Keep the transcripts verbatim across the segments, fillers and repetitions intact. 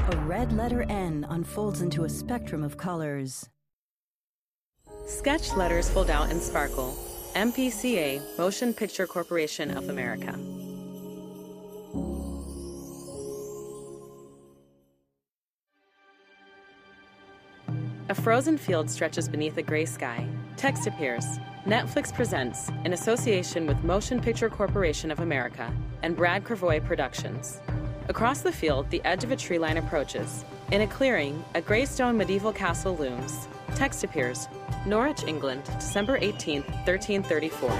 A red letter N unfolds into a spectrum of colors. Sketch letters fold out and sparkle. M P C A, Motion Picture Corporation of America. A frozen field stretches beneath a gray sky. Text appears. Netflix presents, in association with Motion Picture Corporation of America and Brad Cravoy Productions. Across the field, the edge of a tree line approaches. In a clearing, a gray stone medieval castle looms. Text appears. Norwich, England, December eighteenth, thirteen thirty-four.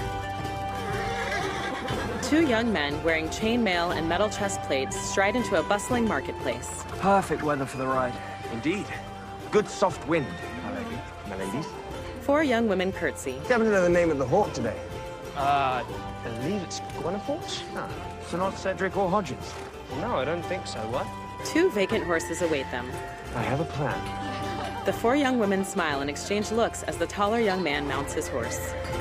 Two young men wearing chainmail and metal chest plates stride into a bustling marketplace. Perfect weather for the ride. Indeed. Good soft wind, my lady. My ladies. Four young women curtsy. You happen to know the name of the hawk today? Uh, I believe it's Gwenneforce? Ah, so not Cedric or Hodges? No, I don't think so. What? Two vacant horses await them. I have a plan. The four young women smile and exchange looks as the taller young man mounts his horse.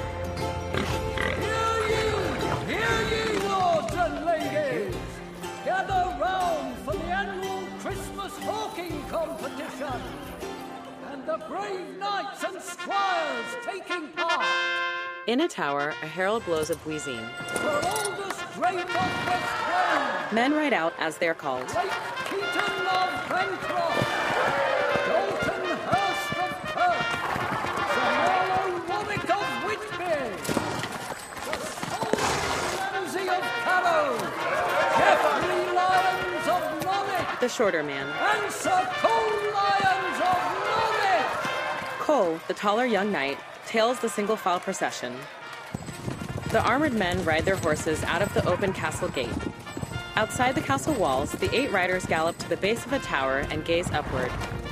Hear ye! Hear ye, lords and ladies! Gather round for the annual Christmas hawking competition! And the brave knights and squires taking part! In a tower, a herald blows a buizine. For oldest great of West Wales! Men ride out as they're called. Great Keaton of Bancroft! Dalton Hurst of Perth! Sir Marlowe Warwick of Whitby! Sir Solomon Ramsay of Carrow! Geoffrey Lyons of Norwich! The shorter man. And Sir Cole Lyons of Norwich! Cole, the taller young knight, tails the single-file procession. The armored men ride their horses out of the open castle gate. Outside the castle walls, the eight riders gallop to the base of a tower and gaze upward.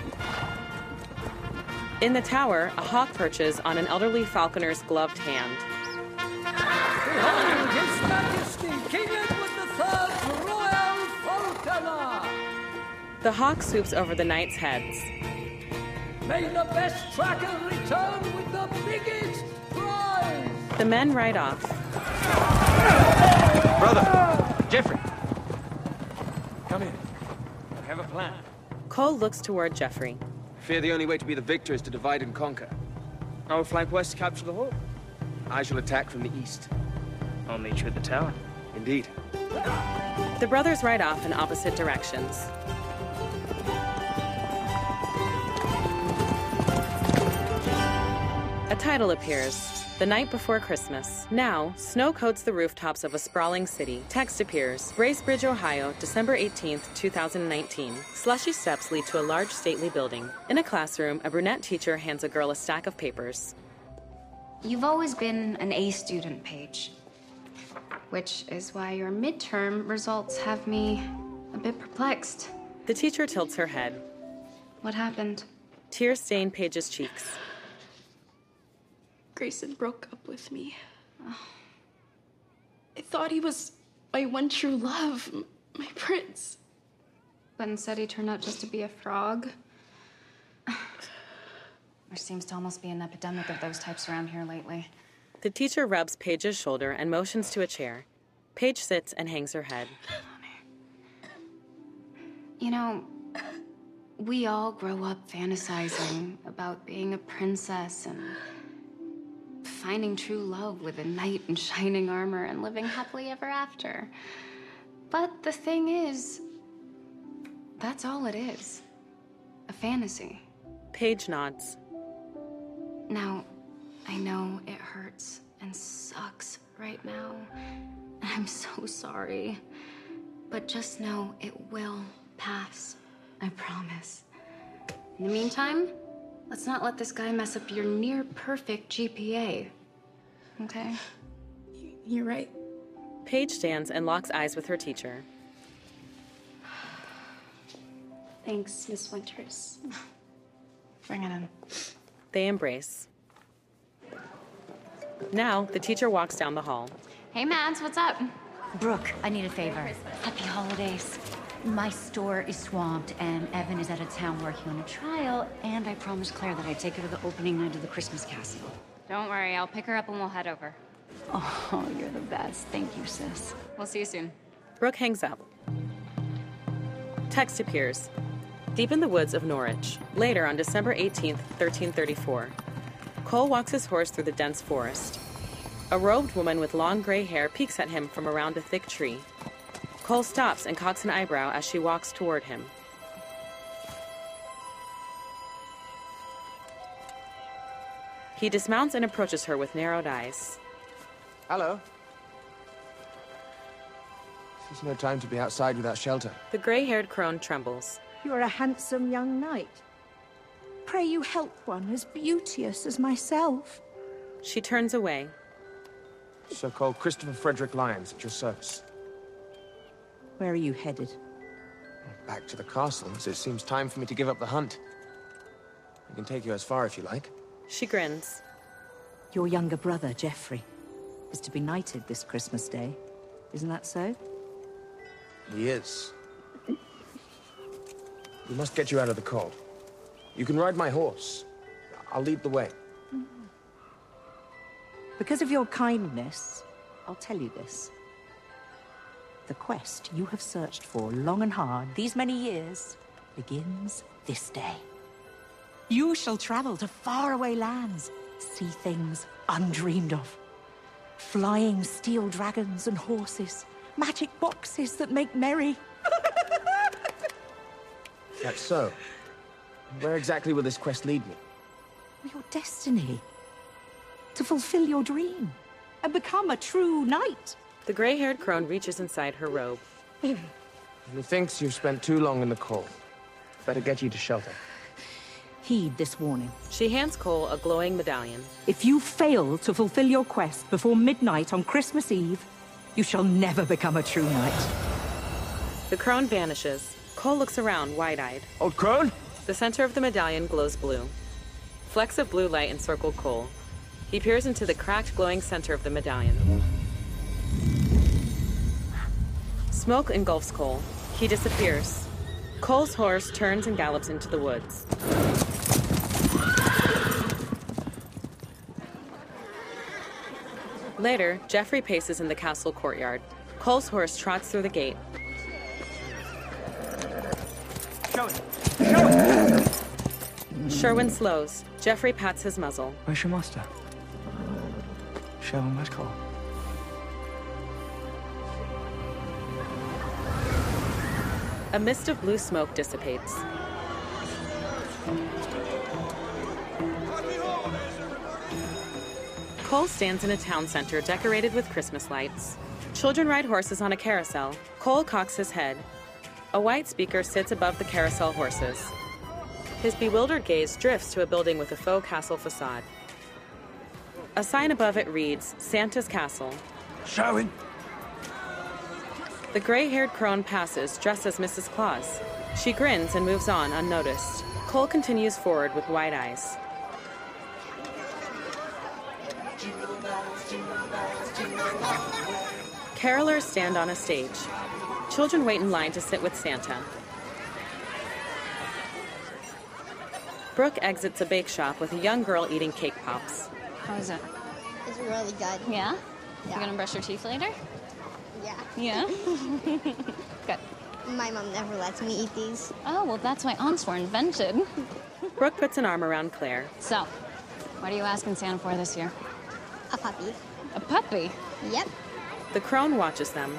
In the tower, a hawk perches on an elderly falconer's gloved hand. Behold His Majesty King Edward the Third's Royal Falconer! The hawk swoops over the knights' heads. May the best tracker return with the biggest prize! The men ride off. Brother! Geoffrey! Come in. I have a plan. Cole looks toward Geoffrey. Fear the only way to be the victor is to divide and conquer. I will flank west to capture the hawk. I shall attack from the east. I'll meet you at the tower. Indeed. The brothers ride off in opposite directions. A title appears. The night before Christmas. Now, snow coats the rooftops of a sprawling city. Text appears. Bracebridge, Ohio, December eighteenth, two thousand nineteen. Slushy steps lead to a large stately building. In a classroom, a brunette teacher hands a girl a stack of papers. You've always been an A student, Paige. Which is why your midterm results have me a bit perplexed. The teacher tilts her head. What happened? Tears stain Paige's cheeks. Grayson broke up with me. Oh. I thought he was my one true love, my prince. But instead he turned out just to be a frog. There seems to almost be an epidemic of those types around here lately. The teacher rubs Paige's shoulder and motions to a chair. Paige sits and hangs her head. You know, we all grow up fantasizing about being a princess and finding true love with a knight in shining armor and living happily ever after. But the thing is, that's all it is. A fantasy. Paige nods. Now, I know it hurts and sucks right now. And I'm so sorry. But just know it will pass. I promise. In the meantime, let's not let this guy mess up your near-perfect G P A. Okay? You're right. Paige stands and locks eyes with her teacher. Thanks, Miss Winters. Bring it in. They embrace. Now, the teacher walks down the hall. Hey, Mads, what's up? Brooke, I need a favor. Happy holidays. My store is swamped, and Evan is out of town working on a trial, and I promised Claire that I'd take her to the opening night of the Christmas Castle. Don't worry, I'll pick her up and we'll head over. Oh, you're the best. Thank you, sis. We'll see you soon. Brooke hangs up. Text appears. Deep in the woods of Norwich, later on December eighteenth, thirteen thirty-four, Cole walks his horse through the dense forest. A robed woman with long gray hair peeks at him from around a thick tree. Cole stops and cocks an eyebrow as she walks toward him. He dismounts and approaches her with narrowed eyes. Hello. This is no time to be outside without shelter. The gray-haired crone trembles. You're a handsome young knight. Pray you help one as beauteous as myself. She turns away. So-called Christopher Frederick Lyons at your service. Where are you headed? Back to the castle, as it seems time for me to give up the hunt. I can take you as far if you like. She grins. Your younger brother, Geoffrey, is to be knighted this Christmas Day. Isn't that so? He is. We must get you out of the cold. You can ride my horse. I'll lead the way. Because of your kindness, I'll tell you this. The quest you have searched for long and hard these many years begins this day. You shall travel to faraway lands, see things undreamed of. Flying steel dragons and horses, magic boxes that make merry. That's so. Where exactly will this quest lead me? Your destiny. To fulfill your dream and become a true knight. The gray-haired crone reaches inside her robe. Methinks you've spent too long in the cold. Better get you to shelter. Heed this warning. She hands Cole a glowing medallion. If you fail to fulfill your quest before midnight on Christmas Eve, you shall never become a true knight. The crone vanishes. Cole looks around, wide-eyed. Old crone? The center of the medallion glows blue. Flecks of blue light encircle Cole. He peers into the cracked, glowing center of the medallion. Smoke engulfs Cole. He disappears. Cole's horse turns and gallops into the woods. Later, Geoffrey paces in the castle courtyard. Cole's horse trots through the gate. Sherwin! Sherwin! Sherwin slows. Geoffrey pats his muzzle. Where's your master? Sherwin, where's Cole? A mist of blue smoke dissipates. Cole stands in a town center decorated with Christmas lights. Children ride horses on a carousel. Cole cocks his head. A white speaker sits above the carousel horses. His bewildered gaze drifts to a building with a faux castle facade. A sign above it reads, Santa's Castle. Sherwin! The gray-haired crone passes, dressed as Missus Claus. She grins and moves on unnoticed. Cole continues forward with wide eyes. Carolers stand on a stage. Children wait in line to sit with Santa. Brooke exits a bake shop with a young girl eating cake pops. How is it? It's really good. Yeah? Yeah. You gonna brush your teeth later? Yeah. Yeah? Good. My mom never lets me eat these. Oh, well, that's why aunts were invented. Brooke puts an arm around Claire. So, what are you asking Santa for this year? A puppy. A puppy? Yep. The crone watches them.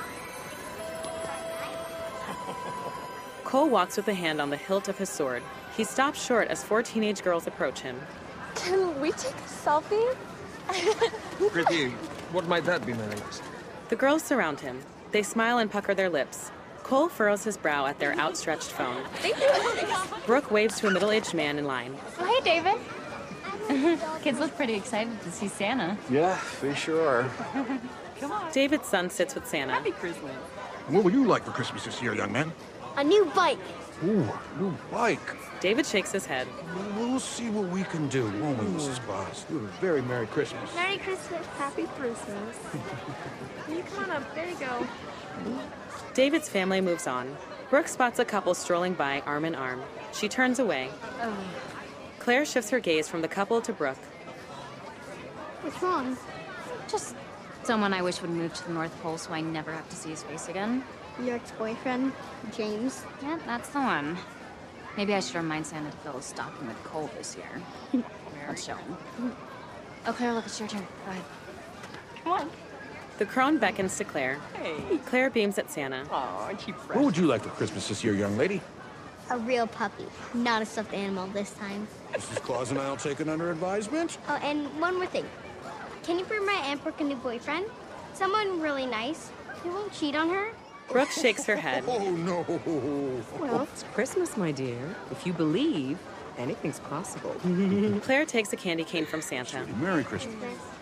Cole walks with a hand on the hilt of his sword. He stops short as four teenage girls approach him. Can we take a selfie? Prithee, what might that be, my ladies? The girls surround him. They smile and pucker their lips. Cole furrows his brow at their outstretched phone. Thank you. Brooke waves to a middle-aged man in line. Oh, hey, David. Kids look pretty excited to see Santa. Yeah, we sure are. Come on. David's son sits with Santa. Happy Christmas. What would you like for Christmas this year, young man? A new bike. Ooh, new bike. David shakes his head. We'll see what we can do, won't we, Missus Boss? You have a very Merry Christmas. Merry Christmas. Happy Christmas. You come on up. There you go. David's family moves on. Brooke spots a couple strolling by arm in arm. She turns away. Oh. Claire shifts her gaze from the couple to Brooke. What's wrong? Just someone I wish would move to the North Pole so I never have to see his face again. Your ex-boyfriend, James. Yeah, that's the one. Maybe I should remind Santa to fill his stocking with coal this year. Let's show him. Oh, Claire, look, it's your turn. Go ahead. Come on. The crone beckons to Claire. Hey. Claire beams at Santa. Aw, aren't you fresh? What would you like for Christmas this year, young lady? A real puppy, not a stuffed animal this time. Missus Claus and I'll take it under advisement. Oh, and one more thing. Can you bring my Aunt Brooke a new boyfriend? Someone really nice. He won't cheat on her. Brooke shakes her head. Oh, no. Well, it's Christmas, my dear. If you believe, anything's possible. Claire takes a candy cane from Santa. Merry Christmas.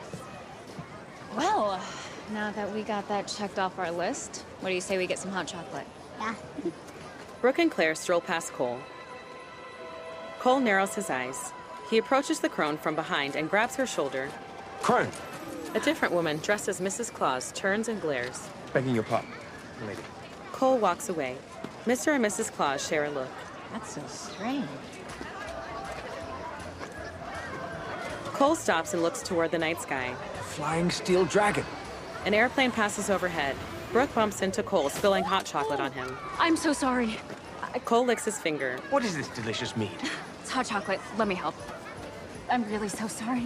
Well, now that we got that checked off our list, what do you say we get some hot chocolate? Yeah. Brooke and Claire stroll past Cole. Cole narrows his eyes. He approaches the crone from behind and grabs her shoulder. Crone! A different woman, dressed as Missus Claus, turns and glares. Begging your pardon, lady. Cole walks away. Mister and Missus Claus share a look. That's so strange. Cole stops and looks toward the night sky. Flying steel dragon. An airplane passes overhead. Brooke bumps into Cole, spilling hot chocolate on him. I'm so sorry. Cole licks his finger. What is this delicious mead? It's hot chocolate. Let me help. I'm really so sorry.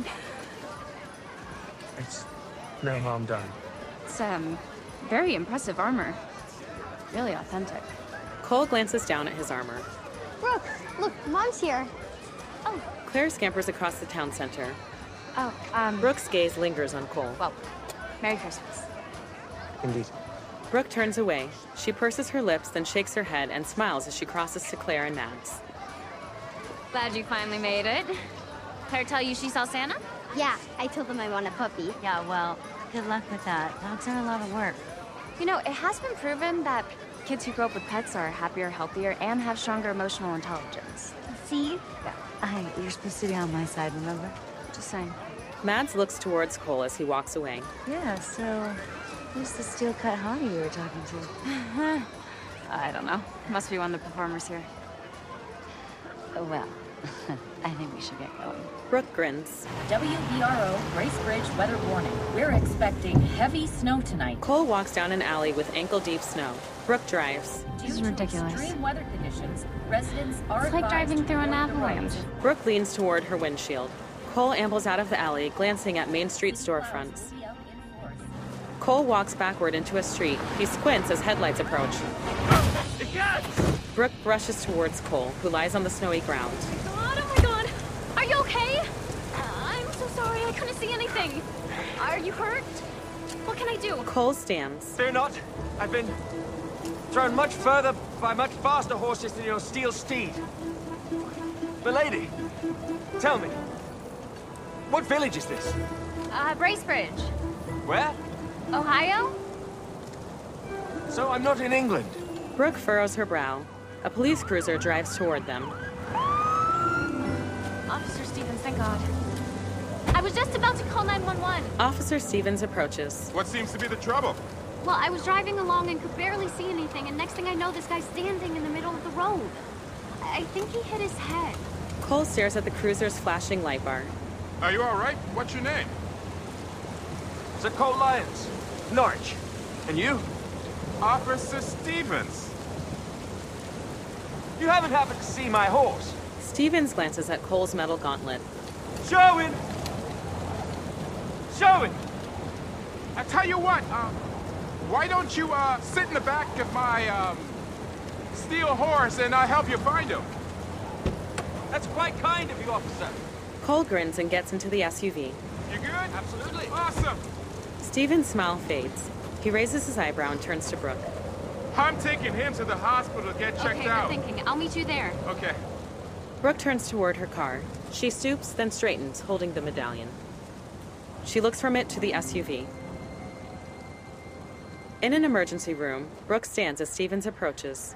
It's no harm done. It's, um, very impressive armor. Really authentic. Cole glances down at his armor. Brooke, look, Mom's here. Oh. Claire scampers across the town center. Oh, um... Brooke's gaze lingers on Cole. Well, Merry Christmas. Indeed. Brooke turns away. She purses her lips, then shakes her head and smiles as she crosses to Claire and Mads. Glad you finally made it. Claire tell you she saw Santa? Yeah, I told them I want a puppy. Yeah, well, good luck with that. Dogs are a lot of work. You know, it has been proven that kids who grow up with pets are happier, healthier, and have stronger emotional intelligence. See? Yeah. I, you're supposed to be on my side, remember? Just saying. Mads looks towards Cole as he walks away. Yeah, so who's the steel-cut hottie you were talking to? I don't know. Must be one of the performers here. Oh, well, I think we should get going. Brooke grins. W B R O, Bracebridge weather warning. We're expecting heavy snow tonight. Cole walks down an alley with ankle-deep snow. Brooke drives. This is ridiculous. Extreme weather conditions. Residents are It's like driving through an avalanche. Brooke leans toward her windshield. Cole ambles out of the alley, glancing at Main Street storefronts. Cole walks backward into a street. He squints as headlights approach. Brooke brushes towards Cole, who lies on the snowy ground. God, oh my God! Are you okay? Uh, I'm so sorry, I couldn't see anything. Are you hurt? What can I do? Cole stands. Fear not. I've been thrown much further by much faster horses than your steel steed. But lady, tell me, what village is this? Uh, Bracebridge. Where? Ohio? So I'm not in England. Brooke furrows her brow. A police cruiser drives toward them. Officer Stevens, thank God. I was just about to call nine one one. Officer Stevens approaches. What seems to be the trouble? Well, I was driving along and could barely see anything, and next thing I know, this guy's standing in the middle of the road. I think he hit his head. Cole stares at the cruiser's flashing light bar. Are you all right? What's your name? Sir Cole Lyons, Norwich. And you? Officer Stevens. You haven't happened to see my horse? Stevens glances at Cole's metal gauntlet. Sherwin! Sherwin! I tell you what, um, why don't you, uh, sit in the back of my, um, steel horse and I'll help you find him? That's quite kind of you, officer. Cole grins and gets into the S U V. You good? Absolutely. Awesome. Stevens' smile fades. He raises his eyebrow and turns to Brooke. I'm taking him to the hospital to get checked okay, out. Okay, good thinking. I'll meet you there. Okay. Brooke turns toward her car. She stoops, then straightens, holding the medallion. She looks from it to the S U V. In an emergency room, Brooke stands as Stevens approaches.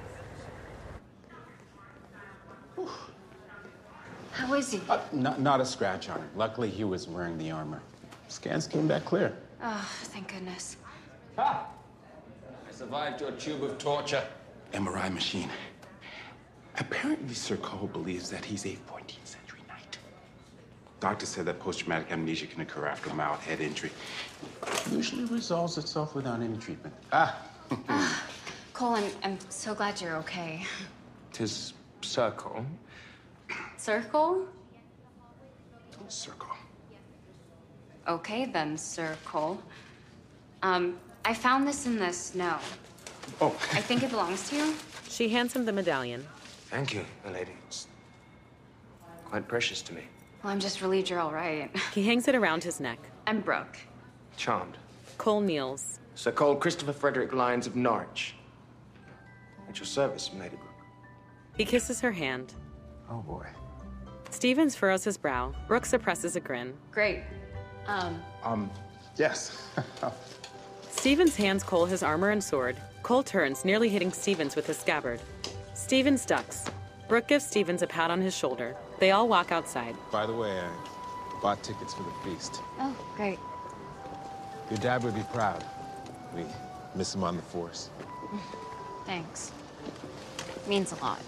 How is he? Uh, not, not a scratch on him. Luckily, he was wearing the armor. Scans came back clear. Oh, thank goodness. Ha! I survived your tube of torture. M R I machine. Apparently, Sir Cole believes that he's a fourteenth century knight. Doctor said that post-traumatic amnesia can occur after a mild head injury. Usually resolves itself without any treatment. Ah! Cole, I'm, I'm so glad you're okay. Tis Sir Cole. Circle? Circle. Okay, then, Sir Cole. Um, I found this in the snow. Oh. I think it belongs to you. She hands him the medallion. Thank you, milady. It's quite precious to me. Well, I'm just relieved you're all right. He hangs it around his neck. I'm Brooke. Charmed. Cole kneels. Sir Cole Christopher Frederick Lyons of Norwich. At your service, Lady Brooke. He kisses her hand. Oh, boy. Stevens furrows his brow. Brooke suppresses a grin. Great. Um... Um, yes. Stevens hands Cole his armor and sword. Cole turns, nearly hitting Stevens with his scabbard. Stevens ducks. Brooke gives Stevens a pat on his shoulder. They all walk outside. By the way, I bought tickets for the feast. Oh, great. Your dad would be proud. We miss him on the force. Thanks. Means a lot.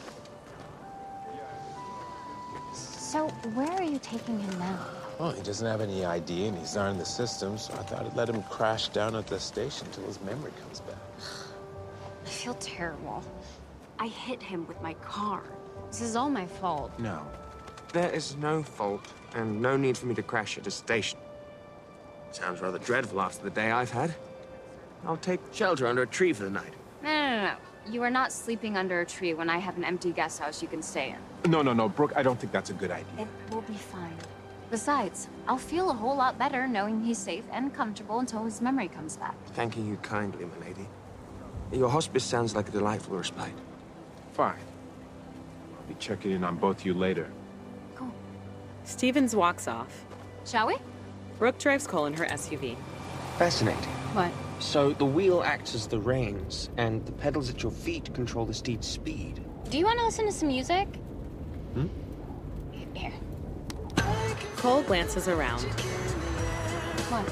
So, where are you taking him now? Well, he doesn't have any I D and he's not in the system, so I thought I'd let him crash down at the station till his memory comes back. I feel terrible. I hit him with my car. This is all my fault. No. There is no fault, and no need for me to crash at a station. Sounds rather dreadful after the day I've had. I'll take shelter under a tree for the night. No, no, no, no. You are not sleeping under a tree when I have an empty guest house you can stay in. No, no, no, Brooke, I don't think that's a good idea. It will be fine. Besides, I'll feel a whole lot better knowing he's safe and comfortable until his memory comes back. Thanking you kindly, my lady. Your hospice sounds like a delightful respite. Fine. I'll be checking in on both you later. Cool. Stevens walks off. Shall we? Brooke drives Cole in her S U V. Fascinating. What? So the wheel acts as the reins, and the pedals at your feet control the steed's speed. Do you want to listen to some music? Hmm? Here. Cole glances around. What?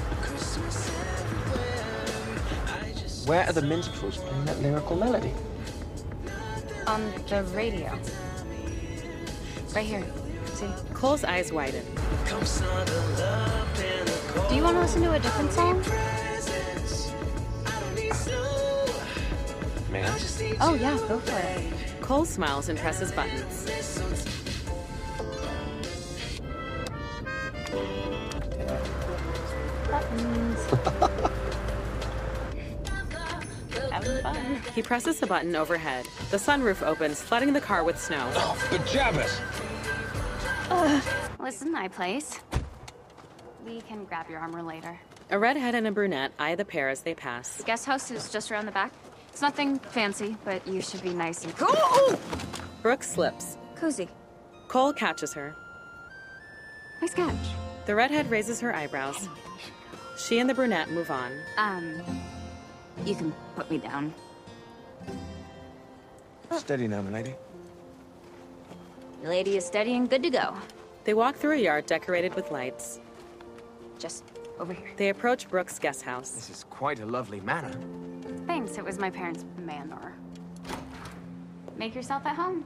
Where are the minstrels playing that lyrical melody? On the radio. Right here. See? Cole's eyes widen. Do you want to listen to a different song? May I? Oh, yeah, go for it. Cole smiles and presses buttons. Buttons. Having fun. He presses the button overhead. The sunroof opens, flooding the car with snow. Oh, pajamas! Uh, listen, my place. We can grab your armor later. A redhead and a brunette eye the pair as they pass. The guest house is just around the back. It's nothing fancy, but you should be nice and cool. Brooke slips. Cozy. Cole catches her. Nice catch. The redhead raises her eyebrows. She and the brunette move on. Um, you can put me down. Steady now, my lady. Your lady is steady and good to go. They walk through a yard decorated with lights. Just over here. They approach Brooke's guest house. This is quite a lovely manor. Thanks, it was my parents' manor. Make yourself at home.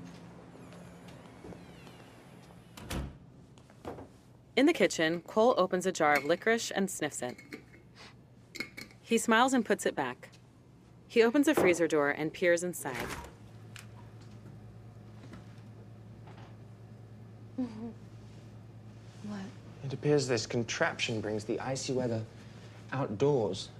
In the kitchen, Cole opens a jar of licorice and sniffs it. He smiles and puts it back. He opens a freezer door and peers inside. Mm-hmm. What? It appears this contraption brings the icy weather outdoors.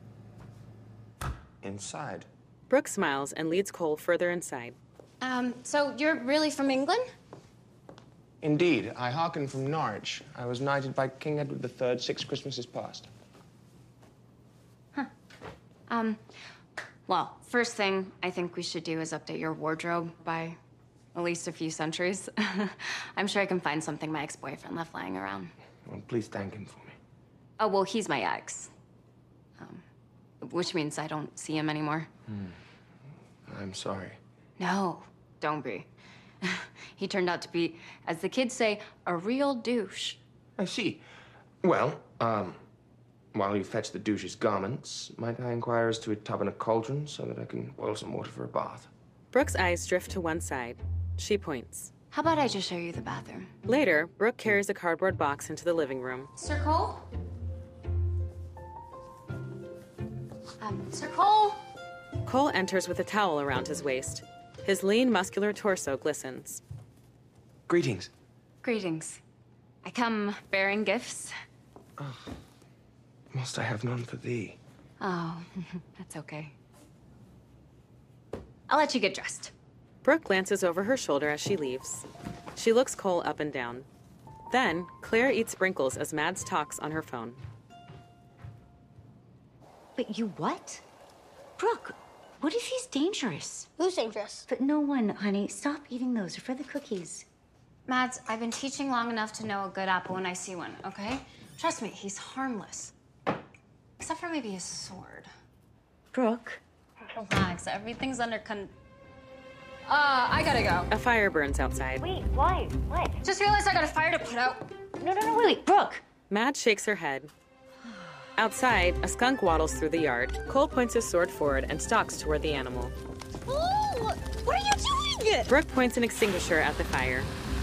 Inside. Brooke smiles and leads Cole further inside. Um, so you're really from England? Indeed, I hearken from Norwich. I was knighted by King Edward the Third six Christmases past. Huh. Um, well, first thing I think we should do is update your wardrobe by at least a few centuries. I'm sure I can find something my ex-boyfriend left lying around. Well, please thank him for me. Oh, well, he's my ex. Um, which means I don't see him anymore. Hmm. I'm sorry. No, don't be. He turned out to be, as the kids say, a real douche. I see. Well, um, while you fetch the douche's garments, might I inquire as to a tub and a cauldron so that I can boil some water for a bath? Brooke's eyes drift to one side. She points. How about I just show you the bathroom? Later, Brooke carries a cardboard box into the living room. Sir Cole? Um, Sir Cole? Cole enters with a towel around his waist. His lean, muscular torso glistens. Greetings. Greetings. I come bearing gifts. Oh, must I have none for thee? Oh, that's okay. I'll let you get dressed. Brooke glances over her shoulder as she leaves. She looks Cole up and down. Then, Claire eats sprinkles as Mads talks on her phone. But you what? Brooke, what if he's dangerous? Who's dangerous? But no one, honey. Stop eating those. They're for the cookies. Mads, I've been teaching long enough to know a good apple when I see one, okay? Trust me, he's harmless. Except for maybe his sword. Brooke? Relax, everything's under con... Uh, I gotta go. A fire burns outside. Wait, why? What? Just realized I got a fire to put out. No, no, no, wait, wait, Brooke! Mads shakes her head. Outside, a skunk waddles through the yard. Cole points his sword forward and stalks toward the animal. Oh! What are you doing? Brooke points an extinguisher at the fire.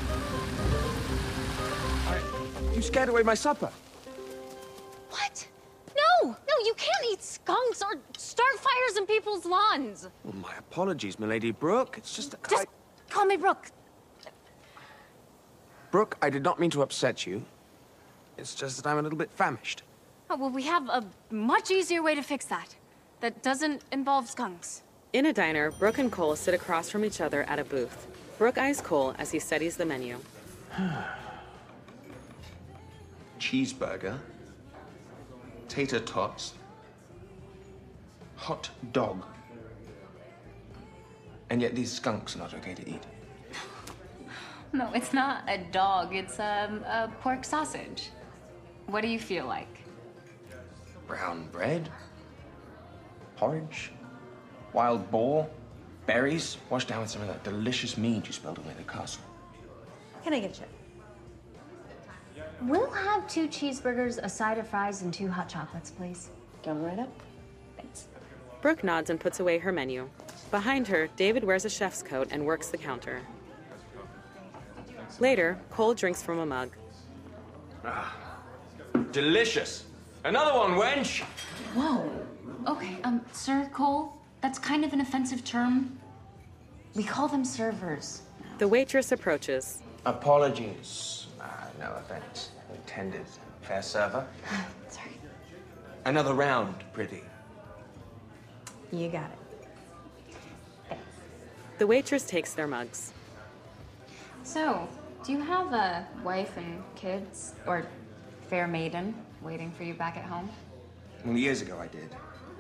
You scared away my supper. What? No! No, you can't eat skunks or start fires in people's lawns. Well, my apologies, milady Brooke. It's just that Just I... call me Brooke. Brooke, I did not mean to upset you. It's just that I'm a little bit famished. Oh, well, we have a much easier way to fix that. That doesn't involve skunks. In a diner, Brooke and Cole sit across from each other at a booth. Brooke eyes Cole as he studies the menu. Cheeseburger, tater tots, hot dog. And yet these skunks are not okay to eat. No, it's not a dog. It's um, a pork sausage. What do you feel like? Brown bread, porridge, wild boar, berries, washed down with some of that delicious mead you smelled away at the castle. Can I get you? We'll have two cheeseburgers, a side of fries, and two hot chocolates, please. Coming right up. Thanks. Brooke nods and puts away her menu. Behind her, David wears a chef's coat and works the counter. Later, Cole drinks from a mug. Ah, delicious. Another one, wench. Whoa. Okay, um, Sir Cole, that's kind of an offensive term. We call them servers. The waitress approaches. Apologies. Uh, no offense intended. Fair server. Sorry. Another round, pretty. You got it. The waitress takes their mugs. So, do you have a wife and kids, or fair maiden, waiting for you back at home? Well, years ago I did.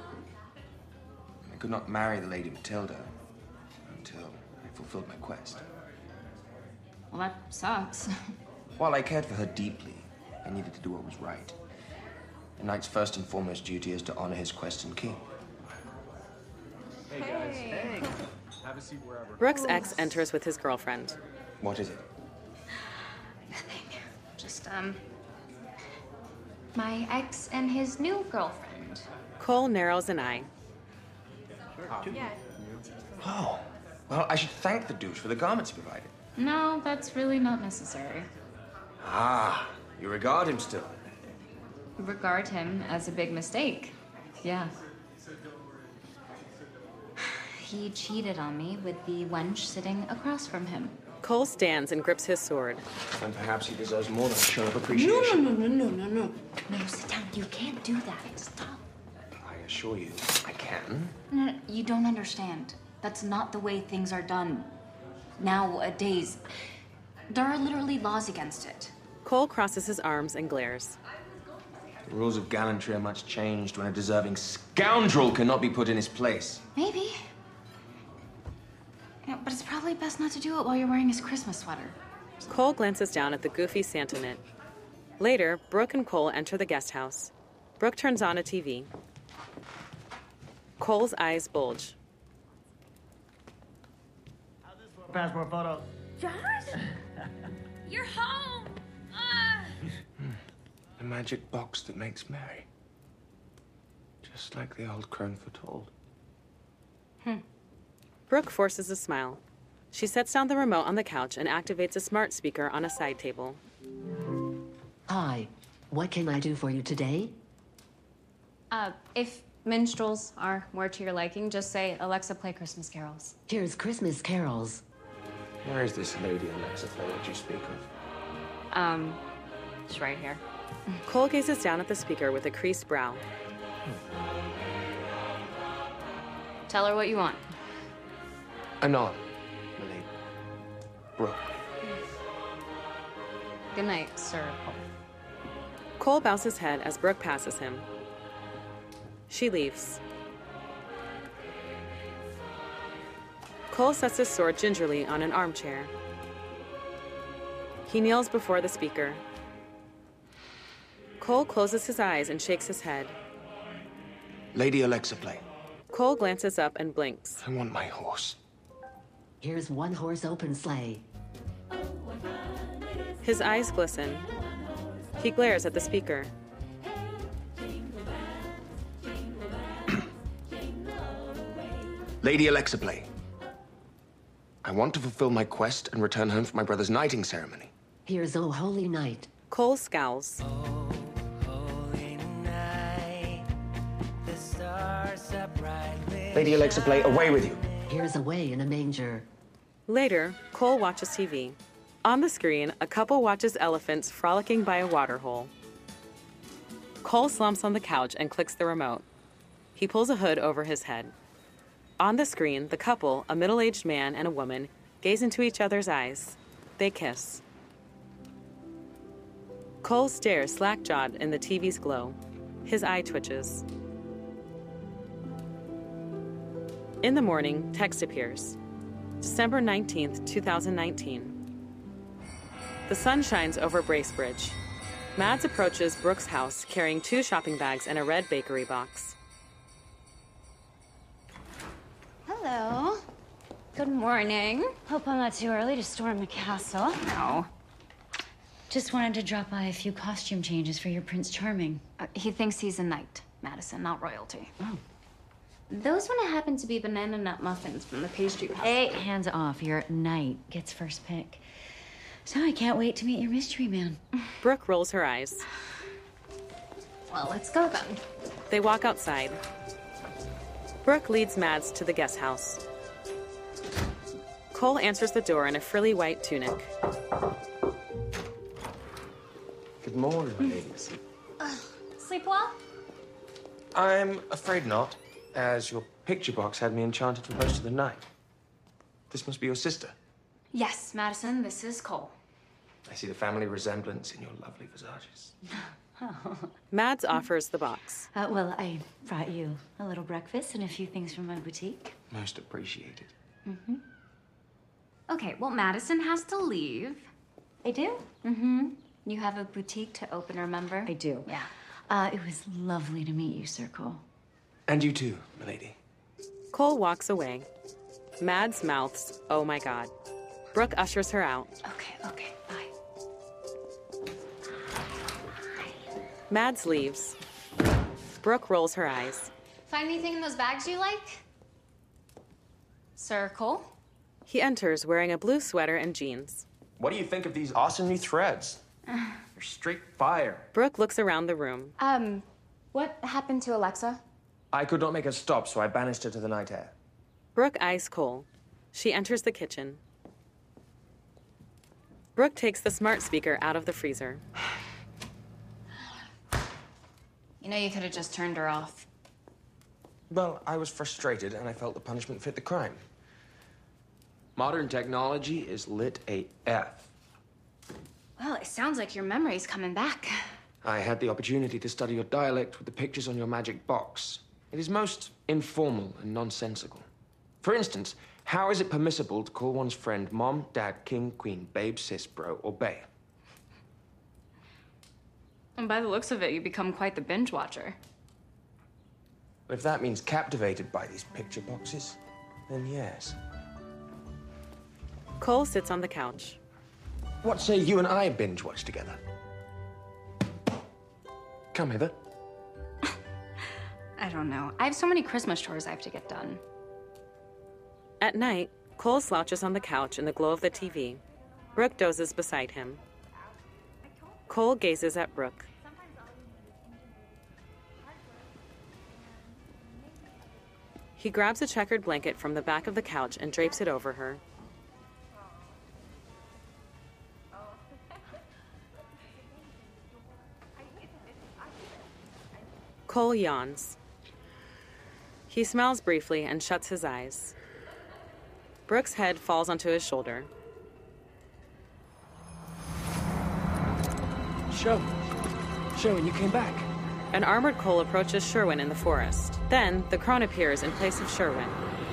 I could not marry the Lady Matilda until I fulfilled my quest. Well, that sucks. While I cared for her deeply, I needed to do what was right. A knight's first and foremost duty is to honor his quest and king. Hey, guys. Hey. Have a seat wherever. Brooke's ex enters with his girlfriend. What is it? Nothing. Just, um... my ex and his new girlfriend. Cole narrows an eye. Yeah. Oh. Well, I should thank the douche for the garments he provided. No, that's really not necessary. Ah, you regard him still. Regard him as a big mistake. Yeah. He cheated on me with the wench sitting across from him. Cole stands and grips his sword. And perhaps he deserves more than a show of appreciation. No, no, no, no, no, no, no. No, sit down. You can't do that. Stop. I assure you, I can. No, no, you don't understand. That's not the way things are done. Nowadays, there are literally laws against it. Cole crosses his arms and glares. The rules of gallantry are much changed when a deserving scoundrel cannot be put in his place. Maybe. Yeah, but it's probably best not to do it while you're wearing his Christmas sweater. Cole glances down at the goofy Santa knit. Later, Brooke and Cole enter the guest house. Brooke turns on a T V. Cole's eyes bulge. Passport photo. Josh? You're home! Ah. The magic box that makes merry. Just like the old crone foretold. Hmm. Brooke forces a smile. She sets down the remote on the couch and activates a smart speaker on a side table. Hi. What can I do for you today? Uh, if minstrels are more to your liking, just say, Alexa, play Christmas carols. Here's Christmas carols. Where is this lady Alexa Play that you speak of? Um, it's right here. Cole gazes down at the speaker with a creased brow. Tell her what you want. Anon, my lady. Brooke. Good night, Sir Cole. Cole bows his head as Brooke passes him. She leaves. Cole sets his sword gingerly on an armchair. He kneels before the speaker. Cole closes his eyes and shakes his head. Lady Alexa Play. Cole glances up and blinks. I want my horse. Here's one horse open sleigh. His eyes glisten. He glares at the speaker. Lady Alexa Play. I want to fulfill my quest and return home for my brother's knighting ceremony. Here's O Holy Night. Cole scowls. Lady Alexa Play, away with you. Here's Away in a Manger. Later, Cole watches T V. On the screen, a couple watches elephants frolicking by a waterhole. Cole slumps on the couch and clicks the remote. He pulls a hood over his head. On the screen, the couple, a middle-aged man and a woman, gaze into each other's eyes. They kiss. Cole stares slack-jawed in the T V's glow. His eye twitches. In the morning, text appears. December nineteenth, two thousand nineteen. The sun shines over Bracebridge. Mads approaches Brooke's house carrying two shopping bags and a red bakery box. Hello. Good morning. Hope I'm not too early to storm the castle. No. Just wanted to drop by a few costume changes for your Prince Charming. Uh, he thinks he's a knight, Madison, not royalty. Oh. Those one happen to be banana nut muffins from the pastry house. Hey, hands off. Your knight gets first pick. So I can't wait to meet your mystery man. Brooke rolls her eyes. Well, let's go then. They walk outside. Brooke leads Mads to the guest house. Cole answers the door in a frilly white tunic. Good morning, ladies. Uh, sleep well? I'm afraid not, as your picture box had me enchanted for most of the night. This must be your sister. Yes, Madison, this is Cole. I see the family resemblance in your lovely visages. Oh. Mads offers the box. Uh, well, I brought you a little breakfast and a few things from my boutique. Most appreciated. Mm-hmm. Okay, well, Madison has to leave. I do? Mm-hmm. You have a boutique to open, remember? I do. Yeah. Uh, it was lovely to meet you, Sir Cole. And you too, milady. Cole walks away. Mads mouths, "Oh my God." Brooke ushers her out. Okay, okay, bye. Mads leaves. Brooke rolls her eyes. Find anything in those bags you like? Sir Cole? He enters wearing a blue sweater and jeans. What do you think of these awesome new threads? They're straight fire. Brooke looks around the room. Um, what happened to Alexa? I could not make her stop, so I banished her to the night air. Brooke eyes Cole. She enters the kitchen. Brooke takes the smart speaker out of the freezer. You know, you could have just turned her off. Well, I was frustrated, and I felt the punishment fit the crime. Modern technology is lit A F. Well, it sounds like your memory's coming back. I had the opportunity to study your dialect with the pictures on your magic box. It is most informal and nonsensical. For instance, how is it permissible to call one's friend mom, dad, king, queen, babe, sis, bro, or bae? And by the looks of it, you become quite the binge watcher. If that means captivated by these picture boxes, then yes. Cole sits on the couch. What say you and I binge watch together? Come hither. I don't know. I have so many Christmas chores I have to get done. At night, Cole slouches on the couch in the glow of the T V. Brooke dozes beside him. Cole gazes at Brooke. He grabs a checkered blanket from the back of the couch and drapes it over her. Cole yawns. He smiles briefly and shuts his eyes. Brooke's head falls onto his shoulder. Sherwin. Sherwin, you came back. An armored Cole approaches Sherwin in the forest. Then, the crone appears in place of Sherwin.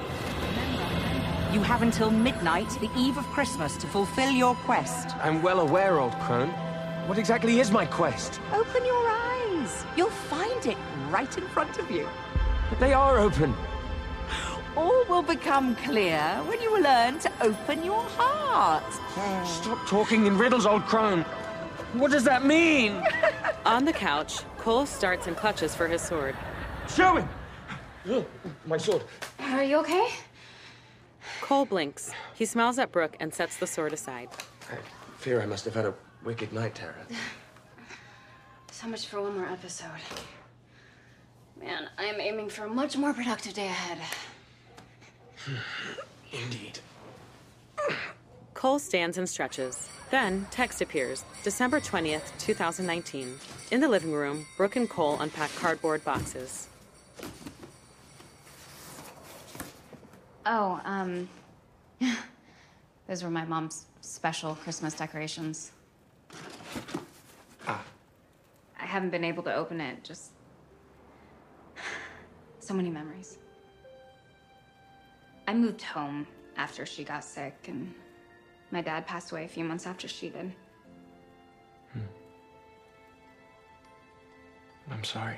You have until midnight, the eve of Christmas, to fulfill your quest. I'm well aware, old crone. What exactly is my quest? Open your eyes. You'll find it right in front of you. But they are open. All will become clear when you learn to open your heart. Stop talking in riddles, old crone. What does that mean? On the couch, Cole starts and clutches for his sword. Sherwin! Oh, my sword. Are you okay? Cole blinks. He smiles at Brooke and sets the sword aside. I fear I must have had a wicked night, Tara. So much for one more episode. Man, I'm aiming for a much more productive day ahead. Indeed. Cole stands and stretches. Then, text appears, December twentieth, two thousand nineteen. In the living room, Brooke and Cole unpack cardboard boxes. Oh, um... those were my mom's special Christmas decorations. Ah. I haven't been able to open it, just... so many memories. I moved home after she got sick, and my dad passed away a few months after she did. Hmm. I'm sorry.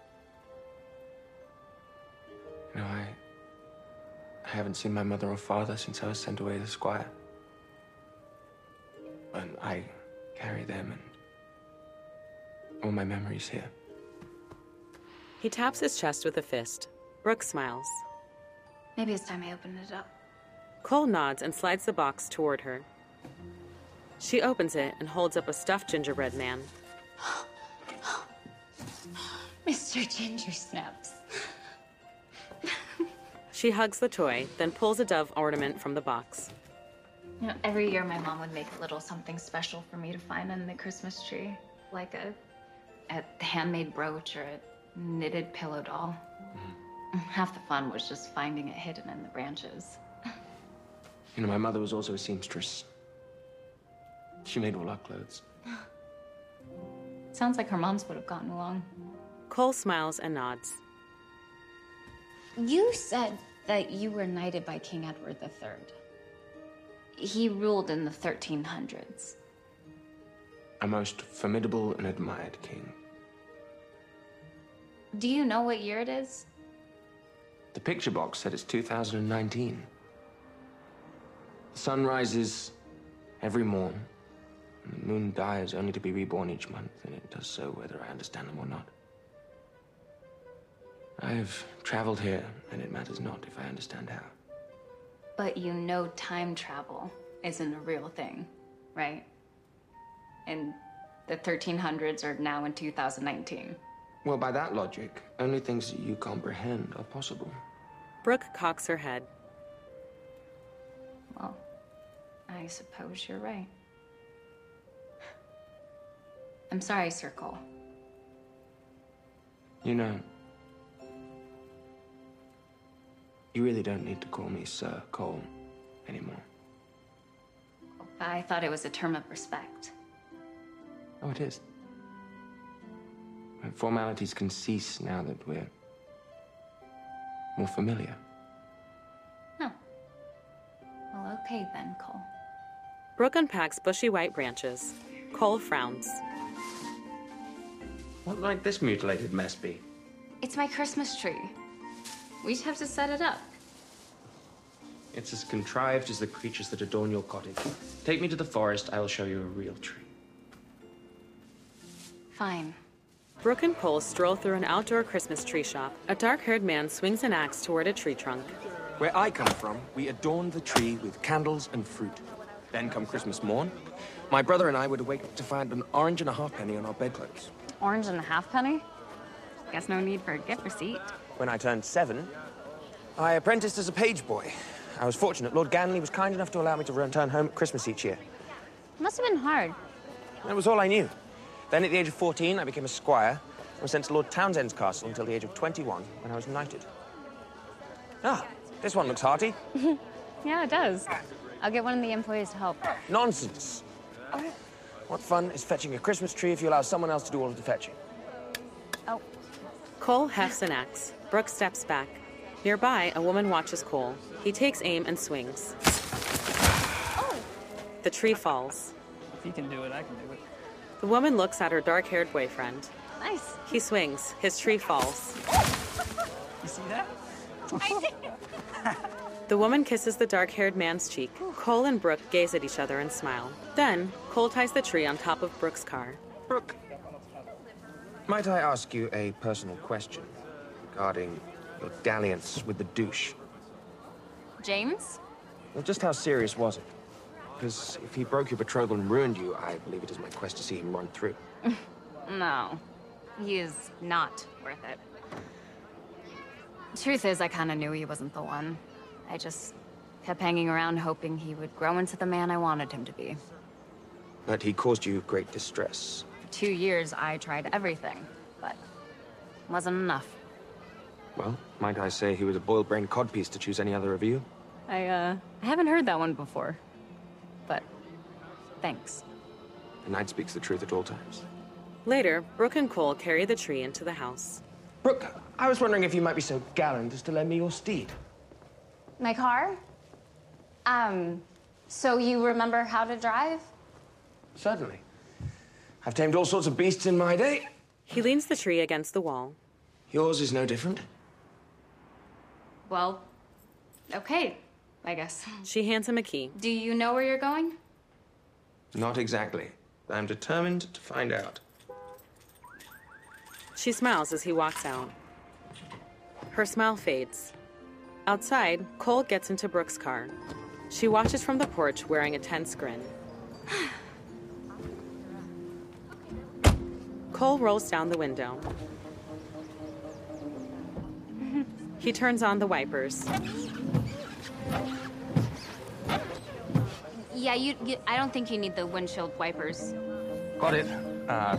You know, I... I haven't seen my mother or father since I was sent away to Squire. And I carry them and all my memories here. He taps his chest with a fist. Brooke smiles. Maybe it's time I opened it up. Cole nods and slides the box toward her. She opens it and holds up a stuffed gingerbread man. Mister Ginger Snaps. She hugs the toy, then pulls a dove ornament from the box. You know, every year my mom would make a little something special for me to find under the Christmas tree. Like a, a handmade brooch or a knitted pillow doll. Mm. Half the fun was just finding it hidden in the branches. You know, my mother was also a seamstress. She made all our clothes. Sounds like her moms would have gotten along. Cole smiles and nods. You said that you were knighted by King Edward the Third. He ruled in the thirteen hundreds. A most formidable and admired king. Do you know what year it is? The picture box said it's two thousand nineteen. The sun rises every morn, and the moon dies only to be reborn each month, and it does so whether I understand them or not. I have traveled here, and it matters not if I understand how. But you know time travel isn't a real thing, right? And the thirteen hundreds are now in two thousand nineteen. Well, by that logic, only things that you comprehend are possible. Brooke cocks her head. Well, I suppose you're right. I'm sorry, Sir Cole. You know, you really don't need to call me Sir Cole anymore. I thought it was a term of respect. Oh, it is. And formalities can cease now that we're more familiar. Oh. Well, okay then, Cole. Brooke unpacks bushy white branches. Cole frowns. What might this mutilated mess be? It's my Christmas tree. We just have to set it up. It's as contrived as the creatures that adorn your cottage. Take me to the forest, I will show you a real tree. Fine. Brooke and Cole stroll through an outdoor Christmas tree shop. A dark-haired man swings an axe toward a tree trunk. Where I come from, we adorn the tree with candles and fruit. Then come Christmas morn, my brother and I would awake to find an orange and a halfpenny on our bedclothes. Orange and a half penny? Guess no need for a gift receipt. When I turned seven, I apprenticed as a page boy. I was fortunate. Lord Ganley was kind enough to allow me to return home at Christmas each year. It must have been hard. That was all I knew. Then at the age of fourteen, I became a squire and was sent to Lord Townsend's castle until the age of twenty-one, when I was knighted. Ah, this one looks hearty. Yeah, it does. I'll get one of the employees to help. Nonsense. What fun is fetching a Christmas tree if you allow someone else to do all of the fetching? Oh. Cole hefts an axe. Brooke steps back. Nearby, a woman watches Cole. He takes aim and swings. Oh! The tree falls. If he can do it, I can do it. The woman looks at her dark-haired boyfriend. Nice. He swings. His tree falls. You see that? I did. The woman kisses the dark-haired man's cheek. Cole and Brooke gaze at each other and smile. Then, Cole ties the tree on top of Brooke's car. Brooke, might I ask you a personal question regarding your dalliance with the douche? James? Well, just how serious was it? Because if he broke your betrothal and ruined you, I believe it is my quest to see him run through. No. He is not worth it. Truth is, I kind of knew he wasn't the one. I just kept hanging around hoping he would grow into the man I wanted him to be. But he caused you great distress. For two years, I tried everything, but it wasn't enough. Well, might I say he was a boiled-brained codpiece to choose any other of you? I, uh, I haven't heard that one before, but thanks. A knight speaks the truth at all times. Later, Brooke and Cole carry the tree into the house. Brooke, I was wondering if you might be so gallant as to lend me your steed. My car? Um, so you remember how to drive? Certainly. I've tamed all sorts of beasts in my day. He leans the tree against the wall. Yours is no different. Well, okay, I guess. She hands him a key. Do you know where you're going? Not exactly. I'm determined to find out. She smiles as he walks out. Her smile fades. Outside, Cole gets into Brooke's car. She watches from the porch wearing a tense grin. Cole rolls down the window. He turns on the wipers. Yeah, you, you. I don't think you need the windshield wipers. Got it. Uh...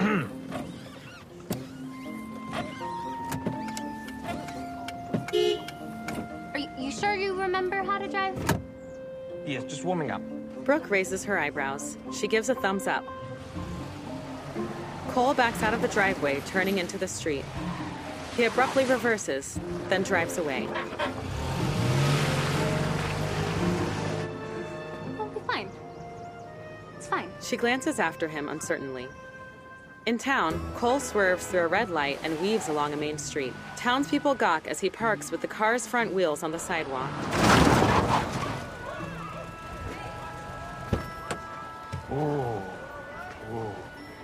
Are you, you sure you remember how to drive? Yes, just warming up. Brooke raises her eyebrows. She gives a thumbs up. Cole backs out of the driveway, turning into the street. He abruptly reverses, then drives away. We'll be fine. It's fine. She glances after him uncertainly. In town, Cole swerves through a red light and weaves along a main street. Townspeople gawk as he parks with the car's front wheels on the sidewalk. Oh. Oh.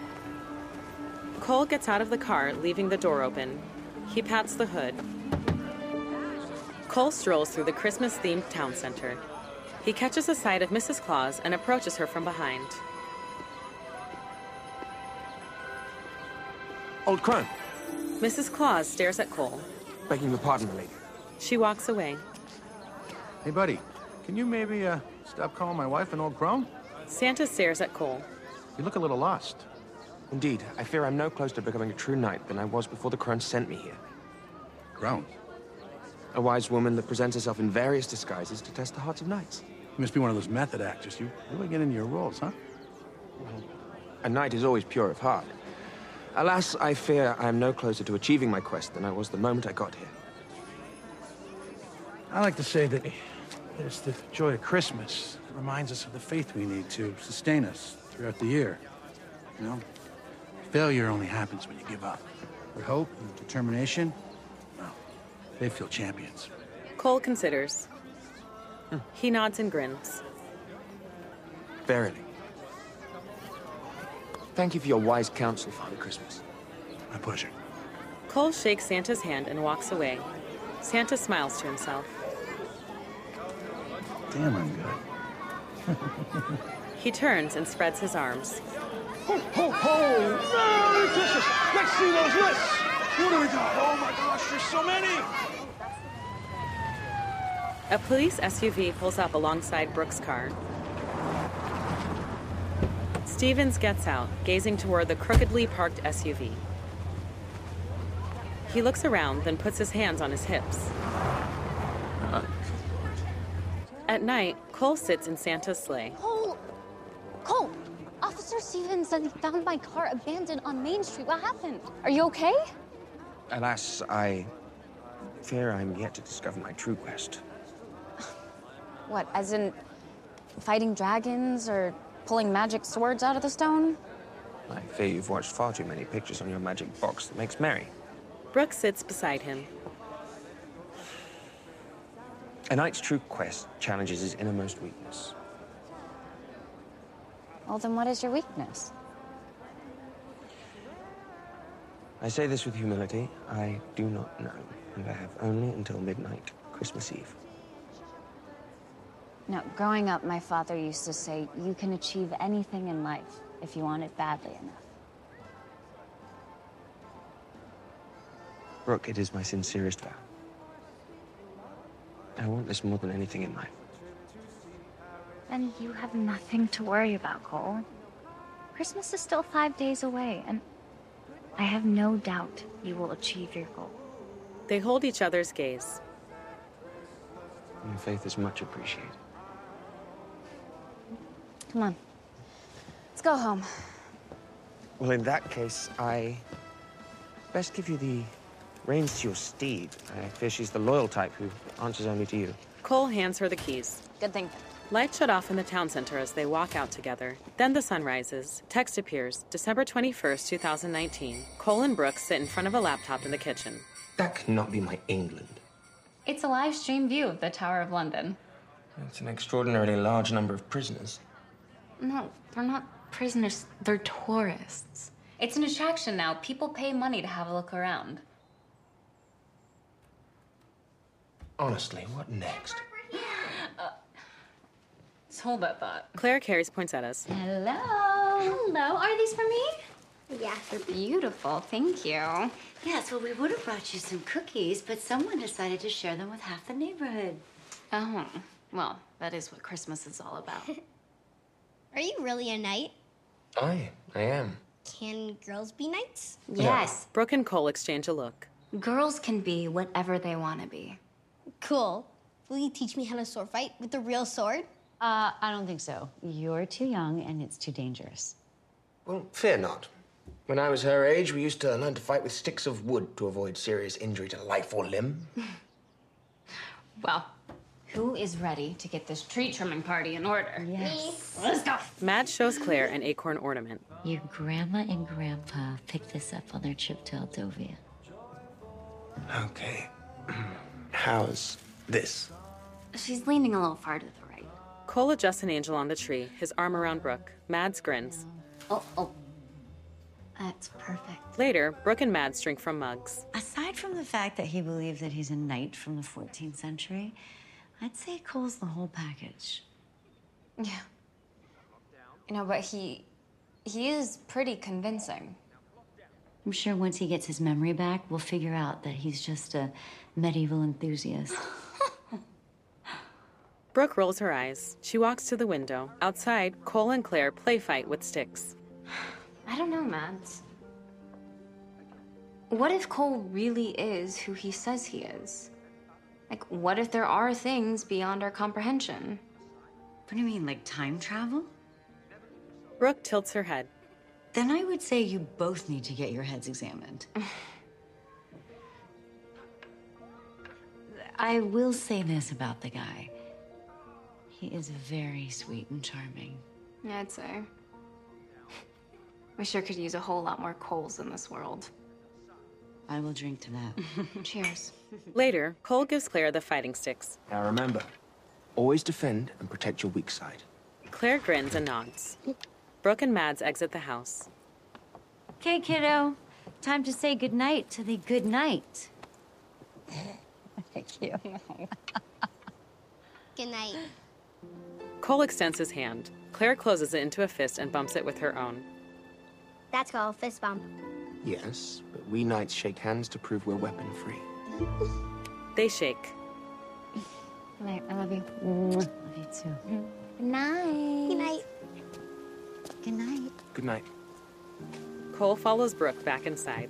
Cole gets out of the car, leaving the door open. He pats the hood. Cole strolls through the Christmas-themed town center. He catches a sight of Missus Claus and approaches her from behind. Old crone. Missus Claus stares at Cole. Begging your pardon, my lady. She walks away. Hey, buddy, can you maybe uh, stop calling my wife an old crone? Santa stares at Cole. You look a little lost. Indeed, I fear I'm no closer to becoming a true knight than I was before the crone sent me here. Crone? A wise woman that presents herself in various disguises to test the hearts of knights. You must be one of those method actors. You really get into your roles, huh? Well, a knight is always pure of heart. Alas, I fear I am no closer to achieving my quest than I was the moment I got here. I like to say that it's the joy of Christmas. It reminds us of the faith we need to sustain us throughout the year. You know, failure only happens when you give up. With hope and determination, well, they feel champions. Cole considers. Hmm. He nods and grins. Verily. Thank you for your wise counsel, Father Christmas. My pleasure. Cole shakes Santa's hand and walks away. Santa smiles to himself. Damn, I'm good. He turns and spreads his arms. Ho, ho, ho! Merry Christmas! Let's see those lists! What do we got? Oh my gosh, there's so many! A police S U V pulls up alongside Brooke's car. Stevens gets out, gazing toward the crookedly parked S U V. He looks around, then puts his hands on his hips. Uh. At night, Cole sits in Santa's sleigh. Cole! Cole! Officer Stevens said he found my car abandoned on Main Street. What happened? Are you okay? Alas, I fear I'm yet to discover my true quest. What, as in fighting dragons or pulling magic swords out of the stone? I fear you've watched far too many pictures on your magic box that makes merry. Brooke sits beside him. A knight's true quest challenges his innermost weakness. Well, then what is your weakness? I say this with humility. I do not know, and I have only until midnight, Christmas Eve. No, growing up, my father used to say, you can achieve anything in life if you want it badly enough. Brooke, it is my sincerest vow. I want this more than anything in life. Then you have nothing to worry about, Cole. Christmas is still five days away, and I have no doubt you will achieve your goal. They hold each other's gaze. Your faith is much appreciated. Come on. Let's go home. Well, in that case, I best give you the reins to your steed. I fear she's the loyal type who answers only to you. Cole hands her the keys. Good thing. Lights shut off in the town center as they walk out together. Then the sun rises. Text appears. December twenty-first, two thousand nineteen. Cole and Brooke sit in front of a laptop in the kitchen. That cannot be my England. It's a live stream view of the Tower of London. It's an extraordinarily large number of prisoners. No, they're not prisoners. They're tourists. It's an attraction now. People pay money to have a look around. Honestly, what next? uh, let's hold that thought. Claire Carries points at us. Hello. Hello. Are these for me? Yeah. They're beautiful. Thank you. Yes, well, we would have brought you some cookies, but someone decided to share them with half the neighborhood. Oh, well, that is what Christmas is all about. Are you really a knight? I, I am. Can girls be knights? Yes. Brooke and Cole exchange a look. Girls can be whatever they want to be. Cool. Will you teach me how to sword fight with a real sword? Uh, I don't think so. You're too young and it's too dangerous. Well, fear not. When I was her age, we used to learn to fight with sticks of wood to avoid serious injury to life or limb. Well, who is ready to get this tree trimming party in order? Yes. Me. Let's go. Mads shows Claire an acorn ornament. Your grandma and grandpa picked this up on their trip to Aldovia. Okay. How's this? She's leaning a little far to the right. Cole adjusts an angel on the tree, his arm around Brooke. Mads grins. Oh, oh. That's perfect. Later, Brooke and Mads drink from mugs. Aside from the fact that he believes that he's a knight from the fourteenth century, I'd say Cole's the whole package. Yeah. You know, but he... he is pretty convincing. I'm sure once he gets his memory back, we'll figure out that he's just a medieval enthusiast. Brooke rolls her eyes. She walks to the window. Outside, Cole and Claire play fight with sticks. I don't know, Mads. What if Cole really is who he says he is? Like, what if there are things beyond our comprehension? What do you mean, like time travel? Brooke tilts her head. Then I would say you both need to get your heads examined. I will say this about the guy. He is very sweet and charming. Yeah, I'd say. We sure could use a whole lot more Coles in this world. I will drink to that. Cheers. Later, Cole gives Claire the fighting sticks. Now remember, always defend and protect your weak side. Claire grins and nods. Brooke and Mads exit the house. Okay, kiddo. Time to say goodnight to the good night. Thank you. Good night. Cole extends his hand. Claire closes it into a fist and bumps it with her own. That's called a fist bump. Yes, but we knights shake hands to prove we're weapon-free. They shake. Good night. I love you. Love you too. Good night. Good night. Good night. Good night. Cole follows Brooke back inside.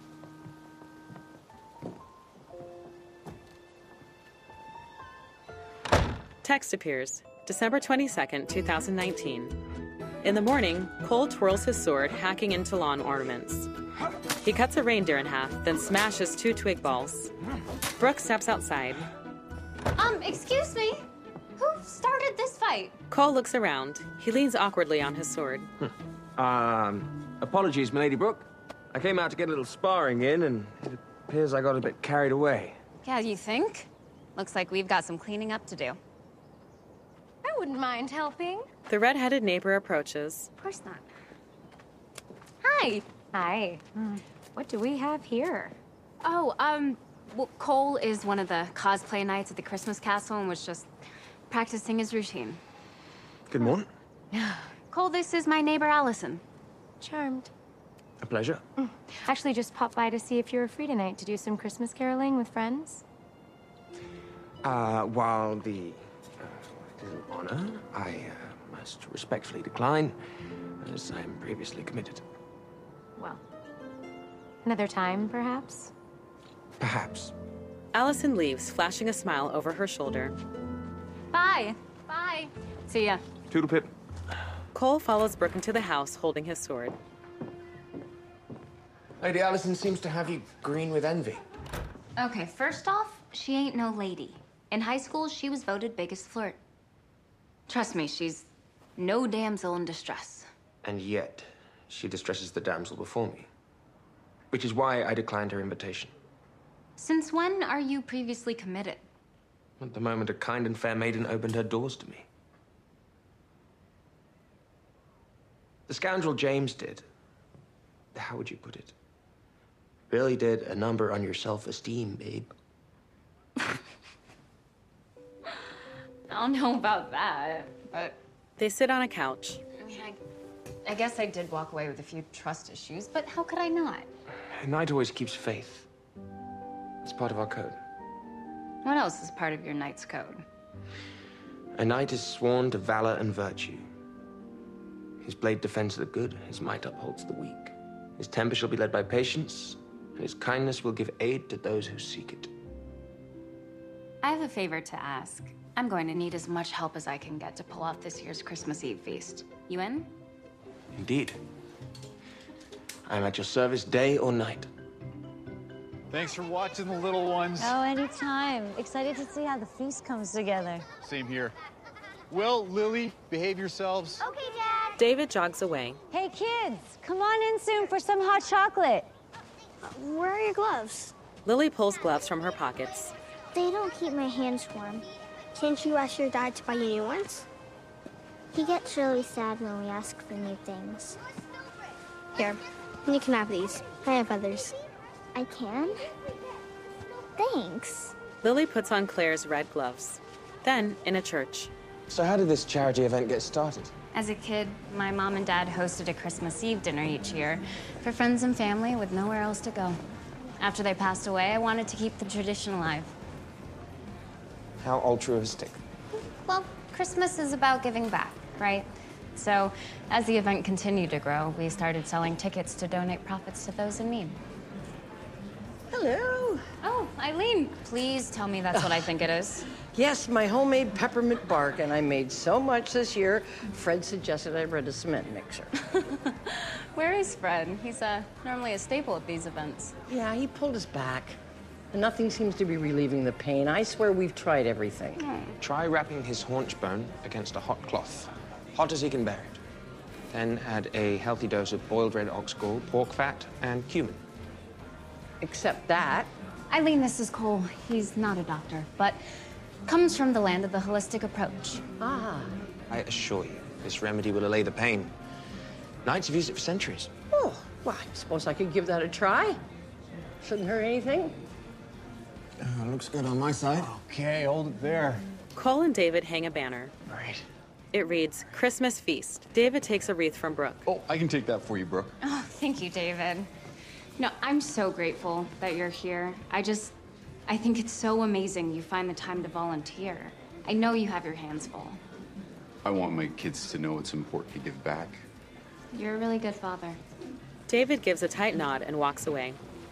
Text appears, December twenty-second, two thousand nineteen. In the morning, Cole twirls his sword, hacking into lawn ornaments. He cuts a reindeer in half, then smashes two twig balls. Brooke steps outside. Um, excuse me? Who started this fight? Cole looks around. He leans awkwardly on his sword. Um, apologies, milady Brooke. I came out to get a little sparring in, and it appears I got a bit carried away. Yeah, you think? Looks like we've got some cleaning up to do. I wouldn't mind helping. The red-headed neighbor approaches. Of course not. Hi. Hi. What do we have here? Oh, um, well, Cole is one of the cosplay knights at the Christmas Castle and was just practicing his routine. Good morning. Cole, this is my neighbor Allison. Charmed. A pleasure. Actually, just popped by to see if you were free tonight to do some Christmas caroling with friends. Uh, while the uh, is an honor, I uh, must respectfully decline, as I am previously committed. Well, another time, perhaps? Perhaps. Allison leaves, flashing a smile over her shoulder. Bye. Bye. See ya. Toodle pip. Cole follows Brooke into the house, holding his sword. Lady Allison seems to have you green with envy. Okay, first off, she ain't no lady. In high school, she was voted biggest flirt. Trust me, she's no damsel in distress. And yet, she distresses the damsel before me. Which is why I declined her invitation. Since when are you previously committed? At the moment a kind and fair maiden opened her doors to me. The scoundrel James did. How would you put it? Really did a number on your self-esteem, babe. I don't know about that, but... They sit on a couch. I mean, I, I guess I did walk away with a few trust issues, but how could I not? A knight always keeps faith. It's part of our code. What else is part of your knight's code? A knight is sworn to valor and virtue. His blade defends the good, his might upholds the weak. His temper shall be led by patience, and his kindness will give aid to those who seek it. I have a favor to ask. I'm going to need as much help as I can get to pull off this year's Christmas Eve feast. You in? Indeed. I am at your service day or night. Thanks for watching the little ones. Oh, anytime. Excited to see how the feast comes together. Same here. Will, Lily, behave yourselves. Okay, Dad. David jogs away. Hey, kids, come on in soon for some hot chocolate. Uh, where are your gloves? Lily pulls gloves from her pockets. They don't keep my hands warm. Can't you ask your dad to buy you new ones? He gets really sad when we ask for new things. Here, you can have these. I have others. I can? Thanks. Lily puts on Claire's red gloves. Then, in a church. So how did this charity event get started? As a kid, my mom and dad hosted a Christmas Eve dinner each year for friends and family with nowhere else to go. After they passed away, I wanted to keep the tradition alive. How altruistic. Well, Christmas is about giving back, right? So, as the event continued to grow, we started selling tickets to donate profits to those in need. Hello. Oh, Eileen, please tell me that's what I think it is. Yes, my homemade peppermint bark, and I made so much this year, Fred suggested I rent a cement mixer. Where is Fred? He's uh, normally a staple at these events. Yeah, he pulled us back. And nothing seems to be relieving the pain. I swear we've tried everything. Hmm. Try wrapping his haunch bone against a hot cloth, hot as he can bear it. Then add a healthy dose of boiled red ox gall, pork fat, and cumin. Except that. Eileen, this is Cole. He's not a doctor, but comes from the land of the holistic approach. Ah. I assure you, this remedy will allay the pain. Knights have used it for centuries. Oh, well, I suppose I could give that a try. Shouldn't hurt anything. Uh, looks good on my side. Okay, hold it there. Cole and David hang a banner. Great. It reads, Christmas Feast. David takes a wreath from Brooke. Oh, I can take that for you, Brooke. Oh, thank you, David. No, I'm so grateful that you're here. I just, I think it's so amazing you find the time to volunteer. I know you have your hands full. I want my kids to know it's important to give back. You're a really good father. David gives a tight nod and walks away.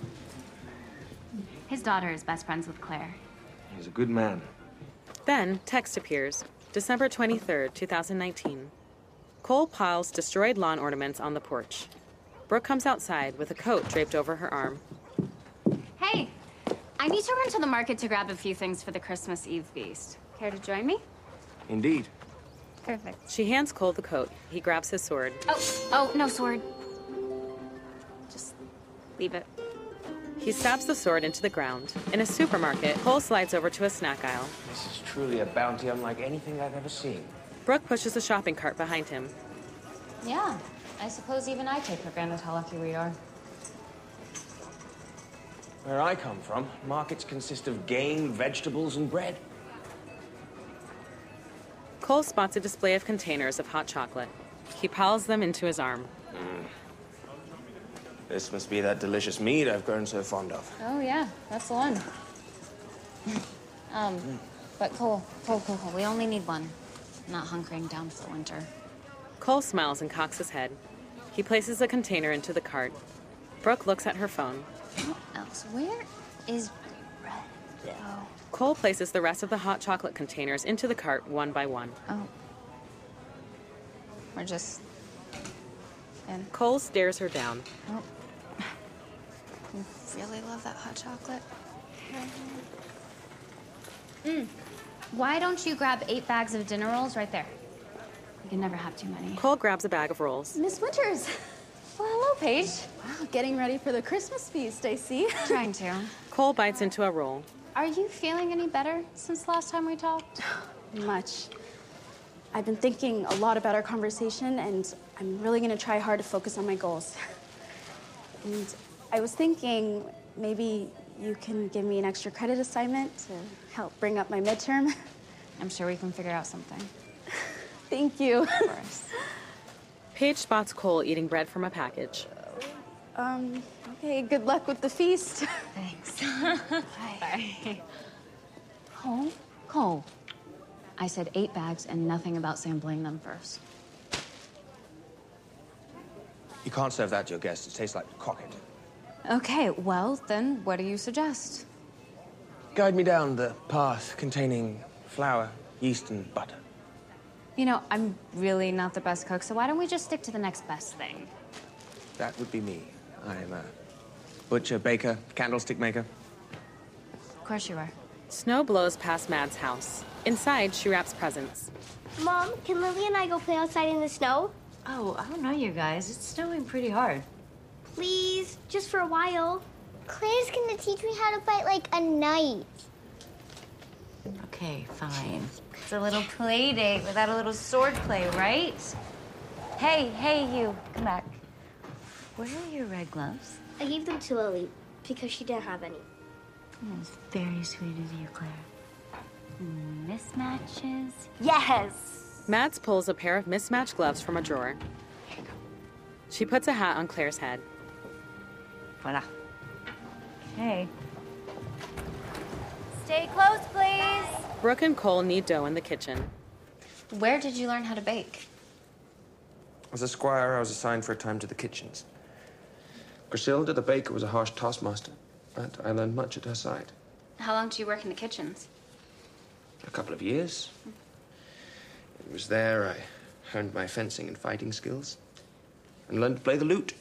His daughter is best friends with Claire. He's a good man. Then, text appears. December twenty-third, two thousand nineteen. Cole piles destroyed lawn ornaments on the porch. Brooke comes outside with a coat draped over her arm. Hey, I need to run to the market to grab a few things for the Christmas Eve feast. Care to join me? Indeed. Perfect. She hands Cole the coat. He grabs his sword. Oh, oh, no sword. Just leave it. He stabs the sword into the ground. In a supermarket, Cole slides over to a snack aisle. This is truly a bounty unlike anything I've ever seen. Brooke pushes a shopping cart behind him. Yeah, I suppose even I take for granted how lucky we are. Where I come from, markets consist of game, vegetables, and bread. Cole spots a display of containers of hot chocolate. He piles them into his arm. Mm. This must be that delicious mead I've grown so fond of. Oh, yeah, that's the one. um, but Cole, Cole, Cole, Cole, we only need one. I'm not hunkering down for winter. Cole smiles and cocks his head. He places a container into the cart. Brooke looks at her phone. What else? Where is bread, though? Cole places the rest of the hot chocolate containers into the cart one by one. Oh. We're just... in. Cole stares her down. Oh. You really love that hot chocolate? Mm. Why don't you grab eight bags of dinner rolls right there? You can never have too many. Cole grabs a bag of rolls. Miss Winters. Well, hello, Paige. Wow, getting ready for the Christmas feast, I see. Trying to. Cole bites into a roll. Are you feeling any better since last time we talked? Much. I've been thinking a lot about our conversation, and I'm really going to try hard to focus on my goals. And I was thinking maybe you can give me an extra credit assignment to help bring up my midterm. I'm sure we can figure out something. Thank you. Of course. Paige spots Cole eating bread from a package. Um, okay, good luck with the feast. Thanks. Bye. Bye. Cole? Cole. I said eight bags and nothing about sampling them first. You can't serve that to your guests. It tastes like cocket. Okay, well, then what do you suggest? Guide me down the path containing flour, yeast, and butter. You know, I'm really not the best cook, so why don't we just stick to the next best thing? That would be me. I'm a butcher, baker, candlestick maker. Of course you are. Snow blows past Mad's house. Inside, she wraps presents. Mom, can Lily and I go play outside in the snow? Oh, I don't know, you guys. It's snowing pretty hard. Please, just for a while. Claire's gonna teach me how to fight like a knight. Okay, fine. It's a little play date without a little sword play, right? Hey, hey, you. Come back. Where are your red gloves? I gave them to Lily because she didn't have any. That's very sweet of you, Claire. Mm, mismatches? Yes! Mads pulls a pair of mismatched gloves from a drawer. She puts a hat on Claire's head. Voila. Okay. Stay close, please. Brooke and Cole knead dough in the kitchen. Where did you learn how to bake? As a squire, I was assigned for a time to the kitchens. Griselda, the baker, was a harsh taskmaster, but I learned much at her side. How long did you work in the kitchens? A couple of years. It was there I honed my fencing and fighting skills and learned to play the lute.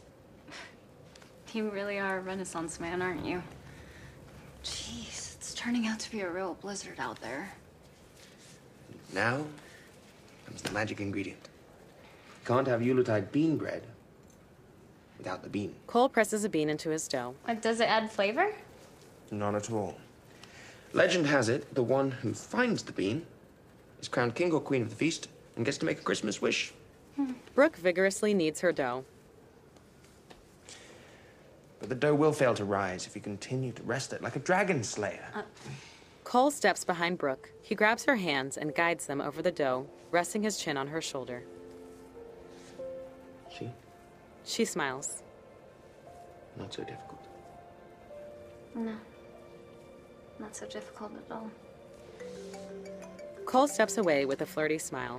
You really are a Renaissance man, aren't you? Jeez, it's turning out to be a real blizzard out there. Now comes the magic ingredient. You can't have Yuletide bean bread without the bean. Cole presses a bean into his dough. Like, does it add flavor? None at all. Legend has it the one who finds the bean is crowned king or queen of the feast and gets to make a Christmas wish. Hmm. Brooke vigorously kneads her dough. But the dough will fail to rise if you continue to wrest it like a dragon slayer. Uh, Cole steps behind Brooke. He grabs her hands and guides them over the dough, resting his chin on her shoulder. See? She smiles. Not so difficult. No. Not so difficult at all. Cole steps away with a flirty smile.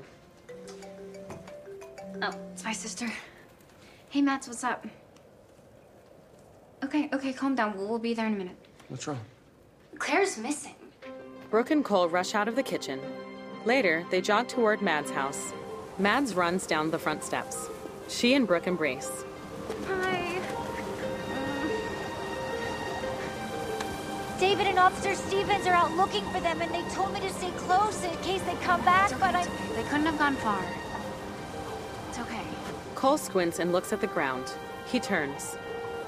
Oh, it's my sister. Hey, Mats, what's up? Okay, okay, calm down. We'll, we'll be there in a minute. What's wrong? Claire's missing. Brooke and Cole rush out of the kitchen. Later, they jog toward Mads' house. Mads runs down the front steps. She and Brooke embrace. Hi. David and Officer Stevens are out looking for them, and they told me to stay close in case they come back, okay, but I... okay. They couldn't have gone far. It's okay. Cole squints and looks at the ground. He turns.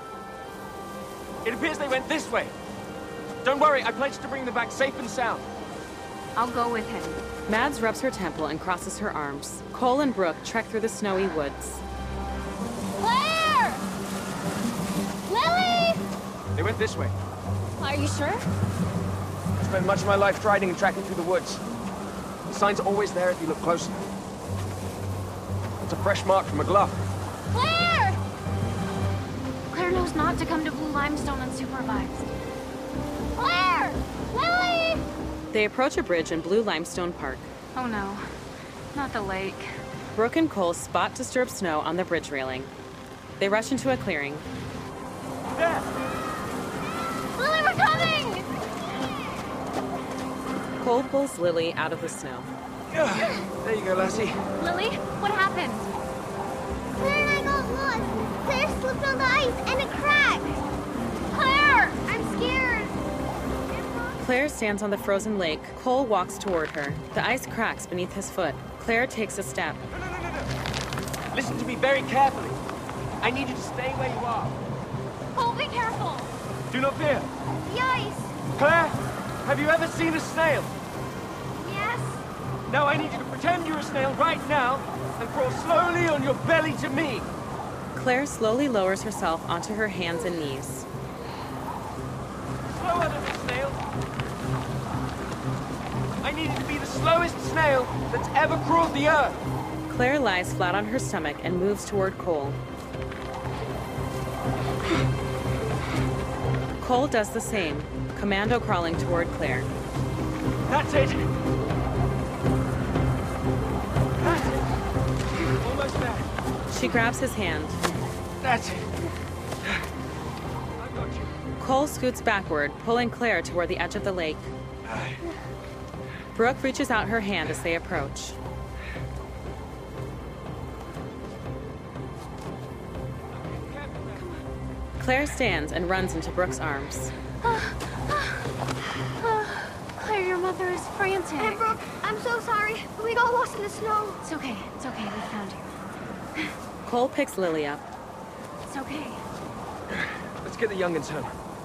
It appears they went this way. Don't worry, I pledged to bring them back safe and sound. I'll go with him. Mads rubs her temple and crosses her arms. Cole and Brooke trek through the snowy woods. Claire! Lily! They went this way. Are you sure? I spent much of my life riding and tracking through the woods. The sign's always there if you look close enough. It's a fresh mark from a glove. Claire! Claire knows not to come to Blue Limestone unsupervised. Claire! Lily! They approach a bridge in Blue Limestone Park. Oh no, not the lake. Brooke and Cole spot disturbed snow on the bridge railing. They rush into a clearing. There! Lily, we're coming! Cole pulls Lily out of the snow. There you go, lassie. Lily, what happened? Claire and I got lost. Claire slipped on the ice and it cracked. Claire, I'm scared. Claire stands on the frozen lake. Cole walks toward her. The ice cracks beneath his foot. Claire takes a step. No, no, no, no, no. Listen to me very carefully. I need you to stay where you are. Cole, be careful. Do not fear. The ice. Claire, have you ever seen a snail? Yes. Now I need you to pretend you're a snail right now and crawl slowly on your belly to me. Claire slowly lowers herself onto her hands and knees. Slower than a snail. I need you to be the slowest snail that's ever crawled the earth. Claire lies flat on her stomach and moves toward Cole. Cole does the same, commando crawling toward Claire. That's it. That's it. Almost there. She grabs his hand. That's it. I got you. Cole scoots backward, pulling Claire toward the edge of the lake. Brooke reaches out her hand as they approach. Claire stands and runs into Brooke's arms. Claire, your mother is frantic. And Brooke, I'm so sorry. We got lost in the snow. It's okay. It's okay. We found you. Cole picks Lily up. It's okay. Let's get the youngins home.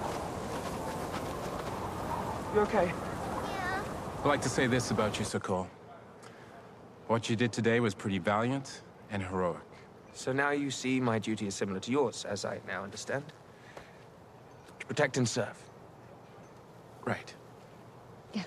You okay? I'd like to say this about you, Sokol. What you did today was pretty valiant and heroic. So now you see my duty is similar to yours, as I now understand. To protect and serve. Right. Yes.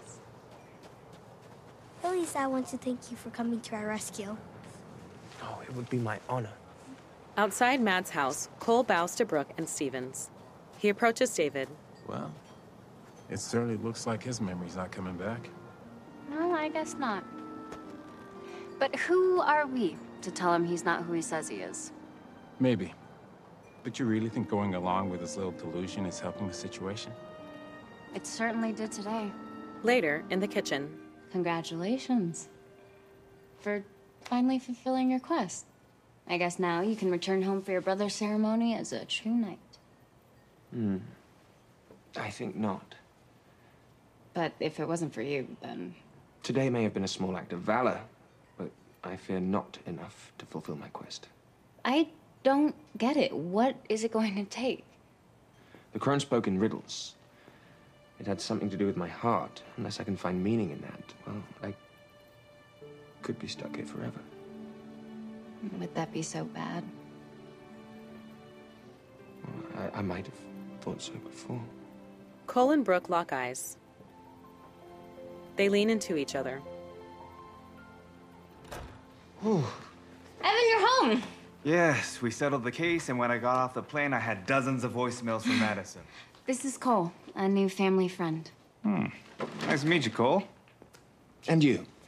At least I want to thank you for coming to our rescue. Oh, it would be my honor. Outside Mads' house, Cole bows to Brooke and Stevens. He approaches David. Well, it certainly looks like his memory's not coming back. No, I guess not. But who are we to tell him he's not who he says he is? Maybe. But you really think going along with this little delusion is helping the situation? It certainly did today. Later, in the kitchen. Congratulations. For finally fulfilling your quest. I guess now you can return home for your brother's ceremony as a true knight. Hmm. I think not. But if it wasn't for you, then... Today may have been a small act of valor, but I fear not enough to fulfill my quest. I don't get it. What is it going to take? The crone spoke in riddles. It had something to do with my heart. Unless I can find meaning in that, well, I could be stuck here forever. Would that be so bad? Well, I, I might have thought so before. Cole and Brooke lock eyes. They lean into each other. Whew. Evan, you're home! Yes, we settled the case, and when I got off the plane, I had dozens of voicemails from Madison. This is Cole, a new family friend. Hmm. Nice to meet you, Cole. And you.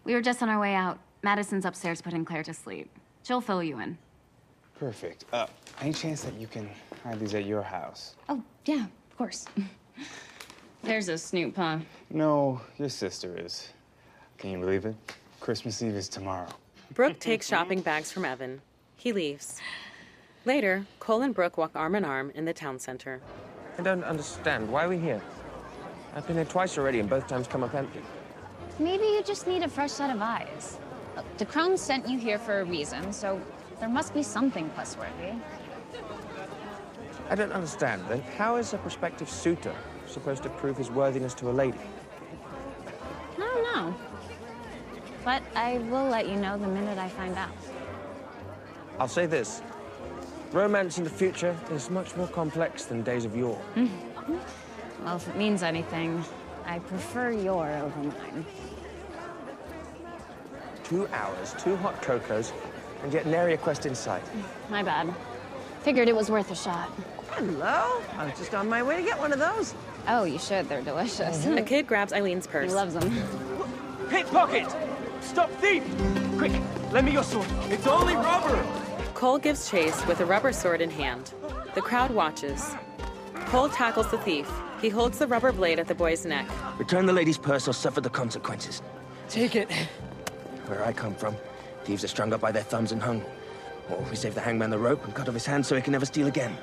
We were just on our way out. Madison's upstairs putting Claire to sleep. She'll fill you in. Perfect. Uh, any chance that you can hide these at your house? Oh, yeah, of course. There's a snoop, huh? No, your sister is. Can you believe it? Christmas Eve is tomorrow. Brooke takes shopping bags from Evan. He leaves. Later, Cole and Brooke walk arm in arm in the town center. I don't understand. Why are we here? I've been here twice already, and both times come up empty. Maybe you just need a fresh set of eyes. Look, the Crown sent you here for a reason, so there must be something trustworthy. I don't understand, then. How is a prospective suitor supposed to prove his worthiness to a lady? I don't know. But I will let you know the minute I find out. I'll say this. Romance in the future is much more complex than days of yore. Mm-hmm. Well, if it means anything, I prefer your over mine. Two hours, two hot cocos, and yet nary a quest in sight. My bad. Figured it was worth a shot. Hello. I was just on my way to get one of those. Oh, you should. They're delicious. A kid grabs Eileen's purse. He loves them. Pickpocket! Stop thief! Quick, lend me your sword. It's only rubber! Cole gives chase with a rubber sword in hand. The crowd watches. Cole tackles the thief. He holds the rubber blade at the boy's neck. Return the lady's purse or suffer the consequences. Take it. Where I come from, thieves are strung up by their thumbs and hung. Or we save the hangman the rope and cut off his hand so he can never steal again.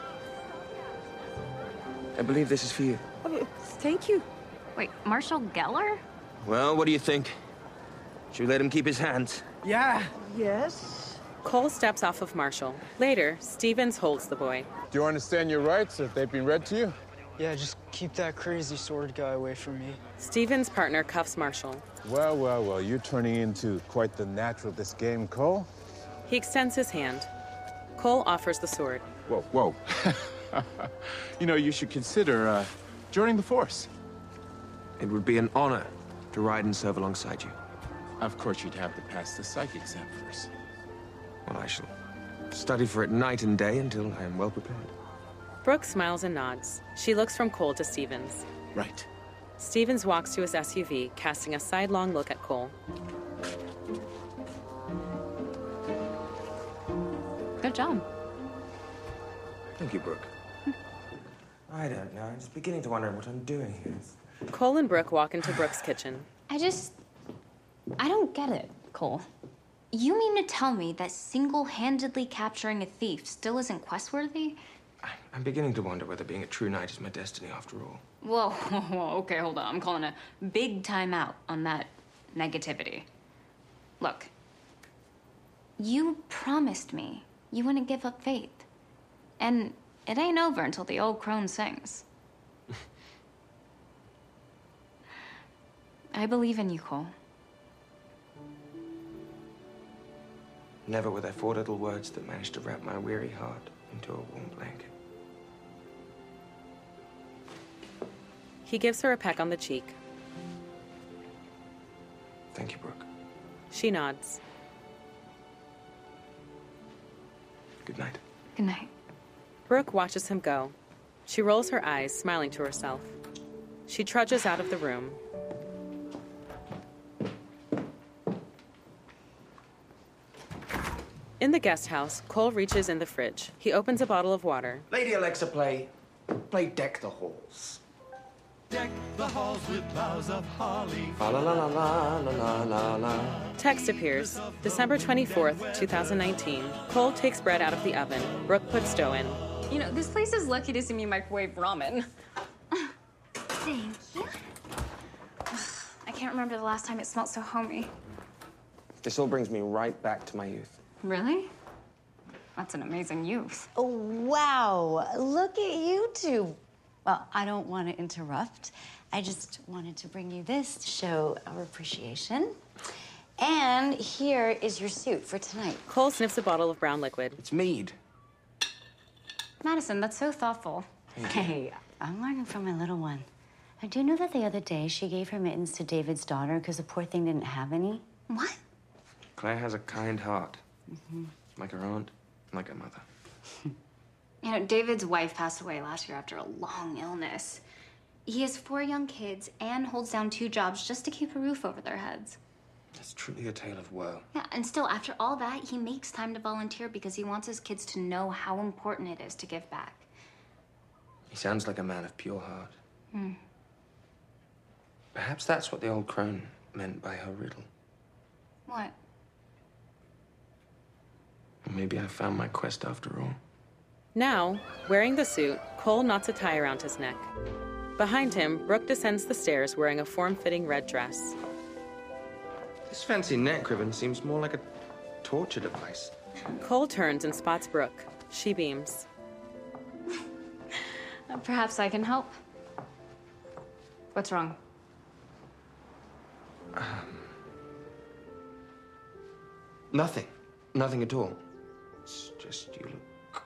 I believe this is for you. Oh, thank you. Wait, Marshall Geller? Well, what do you think? Should we let him keep his hands? Yeah. Yes. Cole steps off of Marshall. Later, Stevens holds the boy. Do you understand your rights if they've been read to you? Yeah, just keep that crazy sword guy away from me. Stevens' partner cuffs Marshall. Well, well, well, you're turning into quite the natural at this game, Cole. He extends his hand. Cole offers the sword. Whoa, whoa. You know, you should consider uh, joining the force. It would be an honor to ride and serve alongside you. Of course, you'd have to pass the psych exam first. Well, I shall study for it night and day until I am well prepared. Brooke smiles and nods. She looks from Cole to Stevens. Right. Stevens walks to his S U V, casting a sidelong look at Cole. Good job. Thank you, Brooke. I don't know. I'm just beginning to wonder what I'm doing here. Cole and Brooke walk into Brooke's kitchen. I just... I don't get it, Cole. You mean to tell me that single-handedly capturing a thief still isn't quest-worthy? I'm beginning to wonder whether being a true knight is my destiny after all. Whoa, whoa, whoa, okay, hold on. I'm calling a big time out on that negativity. Look, you promised me you wouldn't give up faith. And it ain't over until the old crone sings. I believe in you, Cole. Never were there four little words that managed to wrap my weary heart into a warm blanket. He gives her a peck on the cheek. Thank you, Brooke. She nods. Good night. Good night. Brooke watches him go. She rolls her eyes, smiling to herself. She trudges out of the room. In the guest house, Cole reaches in the fridge. He opens a bottle of water. Lady Alexa, play... play Deck the Halls. Deck the halls with boughs of holly. La la la la la la la la. Text appears. December twenty-fourth, two thousand nineteen. Cole takes bread out of the oven. Brooke puts dough in. You know, this place is lucky to see me microwave ramen. Thank you. I can't remember the last time it smelled so homey. This all brings me right back to my youth. Really? That's an amazing youth. Oh, wow. Look at you two. Well, I don't want to interrupt. I just wanted to bring you this to show our appreciation. And here is your suit for tonight. Cole sniffs a bottle of brown liquid. It's mead. Madison, that's so thoughtful. Hey, I'm learning from my little one. I do know that the other day she gave her mittens to David's daughter because the poor thing didn't have any. What? Claire has a kind heart. Mm-hmm. Like her aunt, like her mother. You know, David's wife passed away last year after a long illness. He has four young kids and holds down two jobs just to keep a roof over their heads. It's truly a tale of woe. Yeah, and still, after all that, he makes time to volunteer because he wants his kids to know how important it is to give back. He sounds like a man of pure heart. Hmm. Perhaps that's what the old crone meant by her riddle. What? Maybe I found my quest after all. Now, wearing the suit, Cole knots a tie around his neck. Behind him, Brooke descends the stairs wearing a form-fitting red dress. This fancy neck ribbon seems more like a torture device. Cole turns and spots Brooke. She beams. Perhaps I can help. What's wrong? Um, nothing. Nothing at all. It's just you look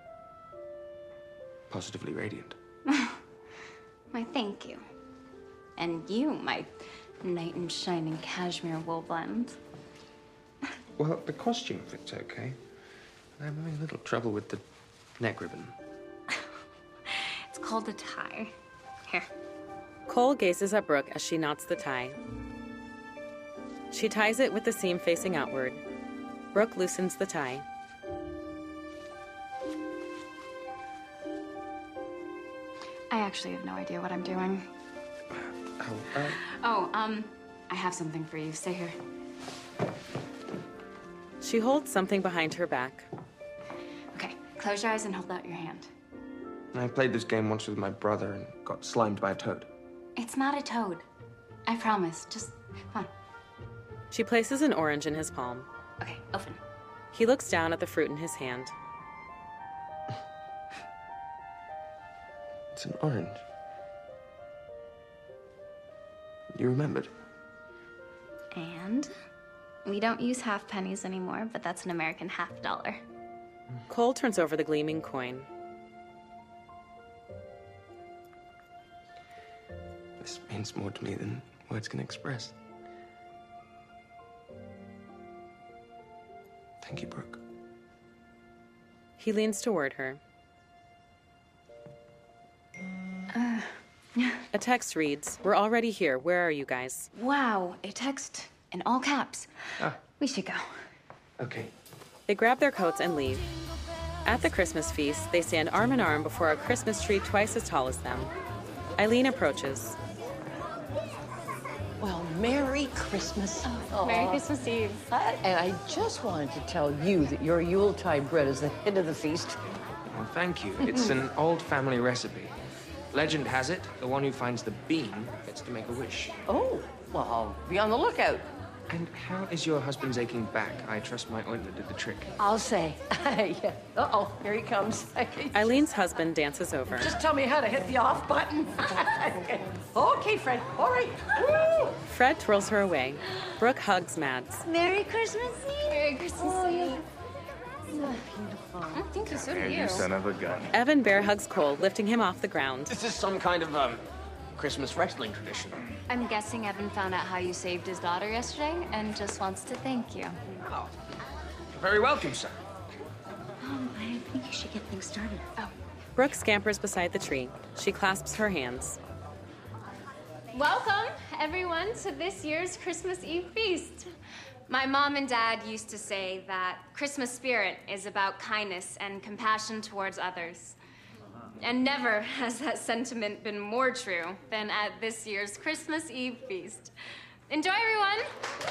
positively radiant. Why, thank you. And you, my knight in shining cashmere wool blend. Well, the costume fits okay. I'm having a little trouble with the neck ribbon. It's called a tie. Here. Cole gazes at Brooke as she knots the tie. She ties it with the seam facing outward. Brooke loosens the tie. I actually have no idea what I'm doing. Oh, uh... Oh, um, I have something for you. Stay here. She holds something behind her back. Okay, close your eyes and hold out your hand. I played this game once with my brother and got slimed by a toad. It's not a toad. I promise. Just, come on. She places an orange in his palm. Okay, open. He looks down at the fruit in his hand. It's an orange. You remembered? And we don't use half pennies anymore, but that's an American half dollar. Cole turns over the gleaming coin. This means more to me than words can express. Thank you, Brooke. He leans toward her. Uh, a text reads, "We're already here. Where are you guys?" Wow, a text in all caps. Ah. We should go. Okay. They grab their coats and leave. At the Christmas feast, they stand arm in arm before a Christmas tree twice as tall as them. Eileen approaches. Well, Merry Christmas. Oh, Merry Christmas Eve. I, and I just wanted to tell you that your Yuletide bread is the hit of the feast. Well, thank you. It's an old family recipe. Legend has it, the one who finds the bean gets to make a wish. Oh, well, I'll be on the lookout. And how is your husband's aching back? I trust my ointment did the trick. I'll say. Yeah. Uh-oh, here he comes. Eileen's husband dances over. Just tell me how to hit the off button. Okay, Fred. All right. Woo! Fred twirls her away. Brooke hugs Mads. Merry Christmas Eve. Merry Christmas oh, Eve. So beautiful. I think you, so do you. you. Son of a gun. Evan bear hugs Cole, lifting him off the ground. This is some kind of, um, Christmas wrestling tradition. I'm guessing Evan found out how you saved his daughter yesterday and just wants to thank you. Oh, you're very welcome, sir. Um, I think you should get things started. Oh. Brooke scampers beside the tree. She clasps her hands. Welcome, everyone, to this year's Christmas Eve feast. My mom and dad used to say that Christmas spirit is about kindness and compassion towards others. And never has that sentiment been more true than at this year's Christmas Eve feast. Enjoy, everyone!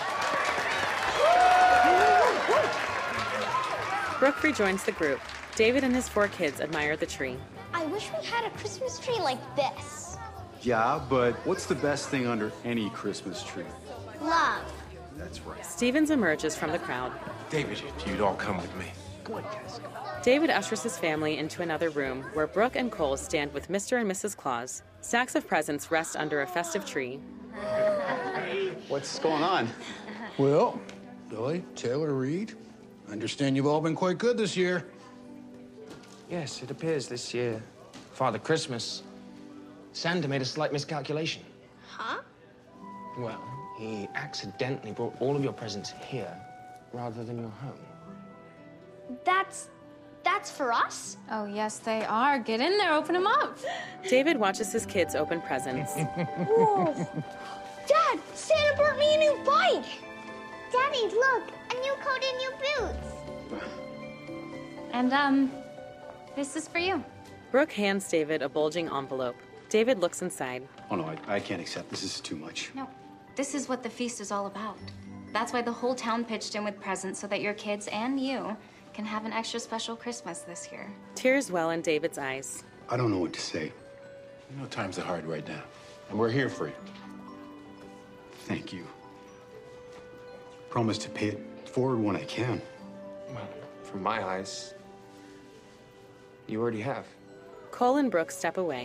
Brooke rejoins the group. David and his four kids admire the tree. I wish we had a Christmas tree like this. Yeah, but what's the best thing under any Christmas tree? Love. That's right. Stevens emerges from the crowd. David, if you'd all come with me. Come on, guys. David ushers his family into another room where Brooke and Cole stand with Mister and Missus Claus. Stacks of presents rest under a festive tree. What's going on? Well, Billy, Taylor, Reed, I understand you've all been quite good this year. Yes, it appears this year, Father Christmas, Santa made a slight miscalculation. Huh? Well, he accidentally brought all of your presents here rather than your home. That's... that's for us? Oh, yes, they are. Get in there, open them up. David watches his kids open presents. Whoa. Dad, Santa brought me a new bike. Daddy, look! A new coat and new boots! And, um, this is for you. Brooke hands David a bulging envelope. David looks inside. Oh, no, I, I can't accept. This is too much. No, this is what the feast is all about. That's why the whole town pitched in with presents so that your kids and you can have an extra special Christmas this year. Tears well in David's eyes. I don't know what to say. You know times are hard right now, and we're here for you. Thank you. Promise to pay it forward when I can. Well, from my eyes, you already have. Cole and Brooke step away.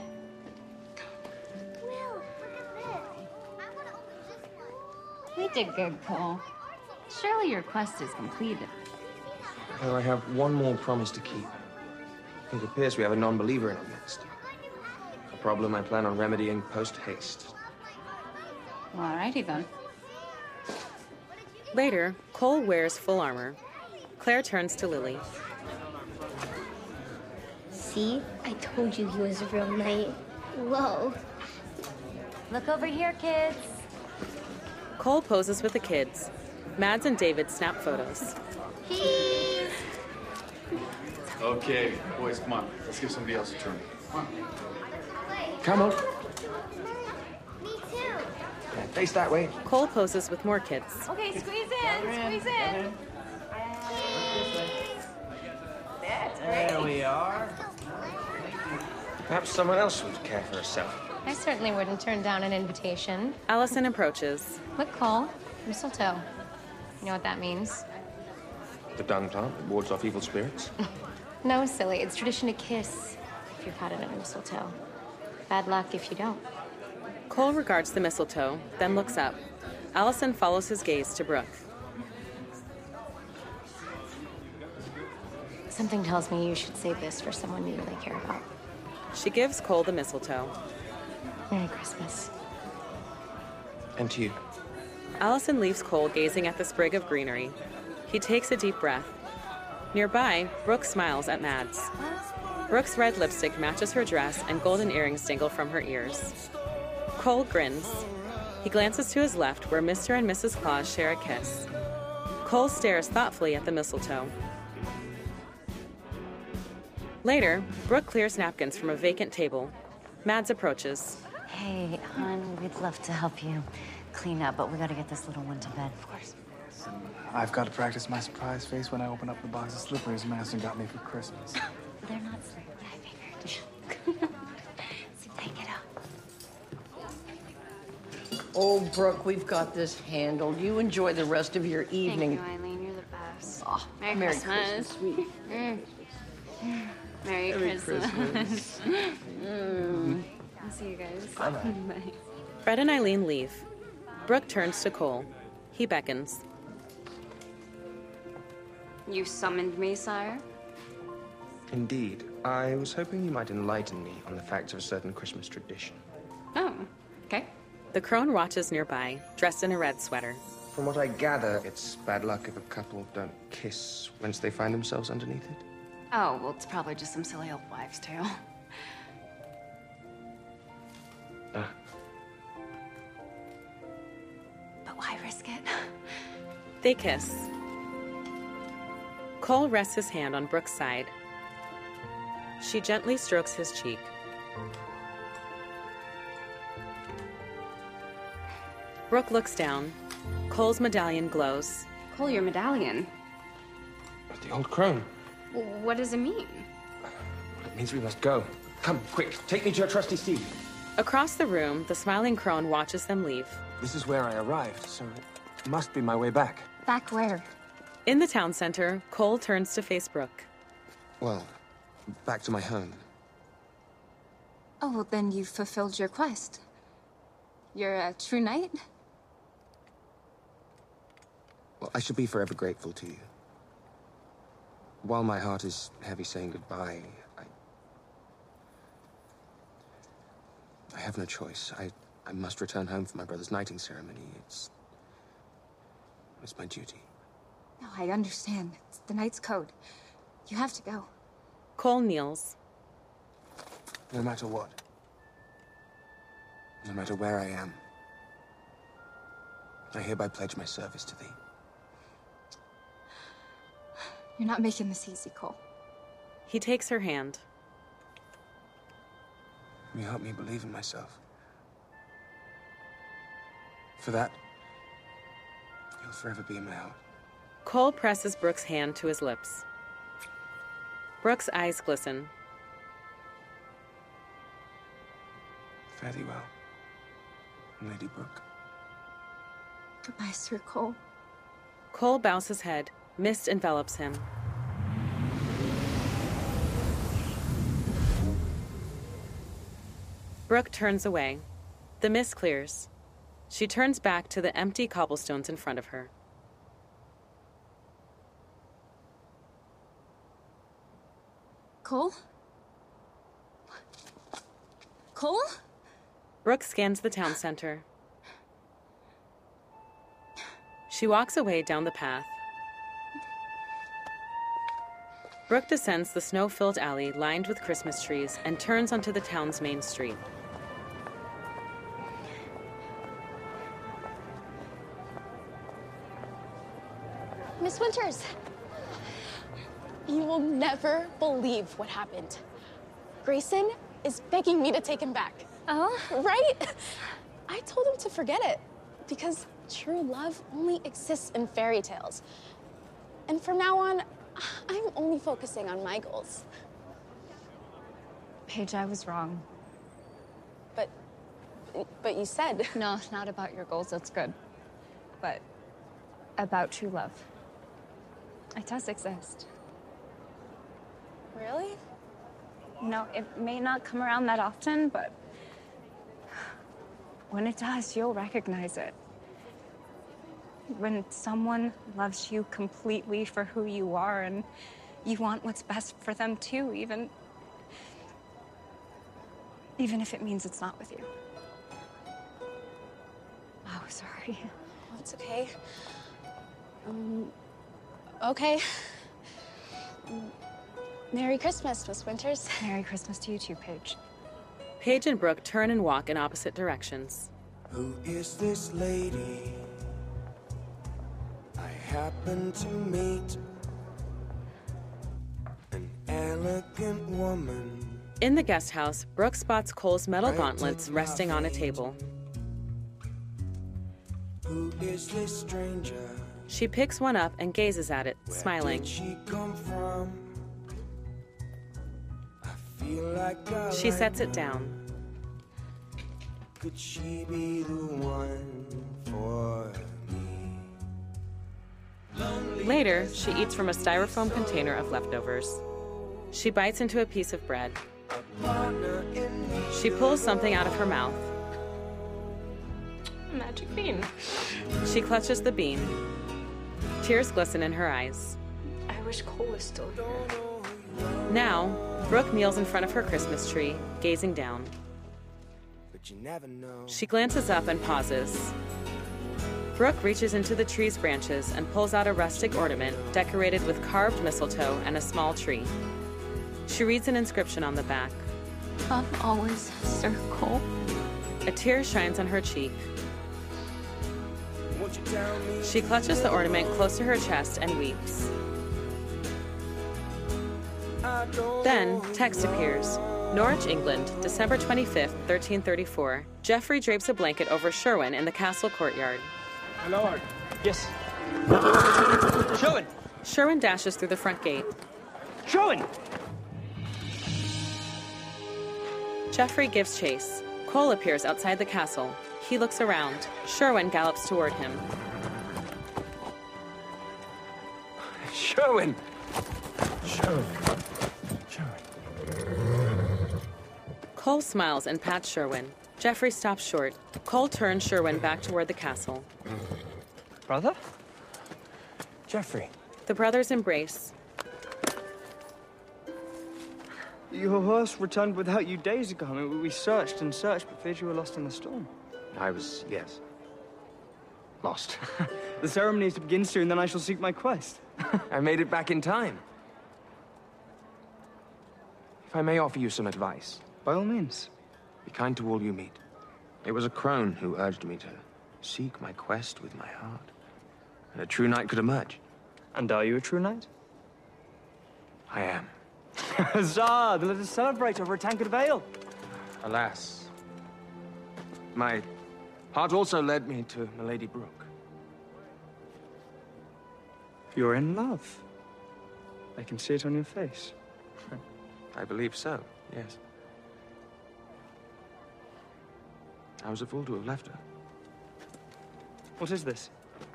We did good, Cole. Surely your quest is completed. Though I have one more promise to keep. It appears we have a non-believer in our midst. A problem I plan on remedying post-haste. Well, alrighty then. Later, Cole wears full armor. Claire turns to Lily. See? I told you he was a real knight. Whoa. Look over here, kids. Cole poses with the kids. Mads and David snap photos. Cheese! Okay, boys, come on. Let's give somebody else a turn. Come on. Come on. Me too. Yeah, face that way. Cole poses with more kids. Okay, squeeze in, squeeze in. That's great. There we are. Perhaps someone else would care for a selfie. I certainly wouldn't turn down an invitation. Allison approaches. Look, Cole, mistletoe. You know what that means? The dung plant that wards off evil spirits. No, silly. It's tradition to kiss if you've had it at mistletoe. Bad luck if you don't. Cole regards the mistletoe, then looks up. Allison follows his gaze to Brooke. Something tells me you should save this for someone you really care about. She gives Cole the mistletoe. Merry Christmas. And to you. Allison leaves Cole gazing at the sprig of greenery. He takes a deep breath. Nearby, Brooke smiles at Mads. Brooke's red lipstick matches her dress and golden earrings dangle from her ears. Cole grins. He glances to his left where Mister and Missus Claus share a kiss. Cole stares thoughtfully at the mistletoe. Later, Brooke clears napkins from a vacant table. Mads approaches. Hey, hon, we'd love to help you clean up, but we gotta get this little one to bed. Of course. I've got to practice my surprise face when I open up the box of slippers Madison got me for Christmas. They're not slippers. I figured. So take it up. Oh, Brooke, we've got this handled. You enjoy the rest of your evening. Thank you, Eileen. You're the best. Oh, Merry, Merry Christmas. Christmas, sweetie. Mm. Merry, Merry Christmas. Christmas. mm. I'll see you guys. Bye-bye. Bye. Fred and Eileen leave. Brooke turns to Cole. He beckons. You summoned me, sire? Indeed. I was hoping you might enlighten me on the facts of a certain Christmas tradition. Oh, okay. The crone watches nearby, dressed in a red sweater. From what I gather, it's bad luck if a couple don't kiss once they find themselves underneath it. Oh, well, it's probably just some silly old wives' tale. Ah. But why risk it? They kiss. Cole rests his hand on Brooke's side. She gently strokes his cheek. Brooke looks down. Cole's medallion glows. Cole, your medallion. The old crone. Well, what does it mean? It means we must go. Come, quick, take me to your trusty steed. Across the room, the smiling crone watches them leave. This is where I arrived, so it must be my way back. Back where? In the town center, Cole turns to face Brooke. Well, back to my home. Oh, well, then you've fulfilled your quest. You're a true knight? Well, I should be forever grateful to you. While my heart is heavy saying goodbye, I... I have no choice. I, I must return home for my brother's knighting ceremony. It's... It's my duty. No, I understand. It's the knight's code. You have to go. Cole kneels. No matter what. No matter where I am, I hereby pledge my service to thee. You're not making this easy, Cole. He takes her hand. You help me believe in myself. For that, you'll forever be in my heart. Cole presses Brooke's hand to his lips. Brooke's eyes glisten. Fare thee well, Lady Brooke. Goodbye, Sir Cole. Cole bows his head. Mist envelops him. Brooke turns away. The mist clears. She turns back to the empty cobblestones in front of her. Cole? Cole? Brooke scans the town center. She walks away down the path. Brooke descends the snow-filled alley lined with Christmas trees and turns onto the town's main street. Miss Winters, you will never believe what happened. Grayson is begging me to take him back. Oh? Right? I told him to forget it because true love only exists in fairy tales. And from now on, I'm only focusing on my goals. Paige, I was wrong. But, but you said... No, not about your goals, that's good. But about true love. It does exist. Really? No, it may not come around that often, but when it does, you'll recognize it. When someone loves you completely for who you are and you want what's best for them too, even, even if it means it's not with you. Oh, sorry. Oh, it's okay. Um, okay. Merry Christmas, Miss Winters. Merry Christmas to you too, Paige. Paige and Brooke turn and walk in opposite directions. Who is this lady I happen to meet? An elegant woman. In the guest house, Brooke spots Cole's metal gauntlets resting on a table. Who is this stranger? She picks one up and gazes at it, Where smiling. did she come from? I feel like I She like sets it her. down. Could she be the one for me? Later, she eats from a styrofoam container of leftovers. She bites into a piece of bread. She pulls something out of her mouth. A magic bean. She clutches the bean. Tears glisten in her eyes. I wish Cole was still here. Now, Brooke kneels in front of her Christmas tree, gazing down. But you never know. She glances up and pauses. Brooke reaches into the tree's branches and pulls out a rustic ornament decorated with carved mistletoe and a small tree. She reads an inscription on the back. Love always, Sir Cole. A tear shines on her cheek. Won't you tell me? She clutches the ornament close to her chest and weeps. Then, text appears. Norwich, England, December twenty-fifth, thirteen thirty-four. Geoffrey drapes a blanket over Sherwin in the castle courtyard. My lord. Yes. Sherwin! Sherwin dashes through the front gate. Sherwin! Geoffrey gives chase. Cole appears outside the castle. He looks around. Sherwin gallops toward him. Sherwin! Sherwin. Cole smiles and pats Sherwin. Geoffrey stops short. Cole turns Sherwin back toward the castle. Brother? Geoffrey. The brothers embrace. Your horse returned without you days ago. I mean, we searched and searched, but feared you were lost in the storm. I was, yes, lost. The ceremony is to begin soon, then I shall seek my quest. I made it back in time. If I may offer you some advice. By all means. Be kind to all you meet. It was a crone who urged me to seek my quest with my heart, and a true knight could emerge. And are you a true knight? I am. Huzzah! Then let us celebrate over a tankard of ale. Alas, my heart also led me to Milady Brooke. You're in love. I can see it on your face. I believe so, yes. I was a fool to have left her. What is this?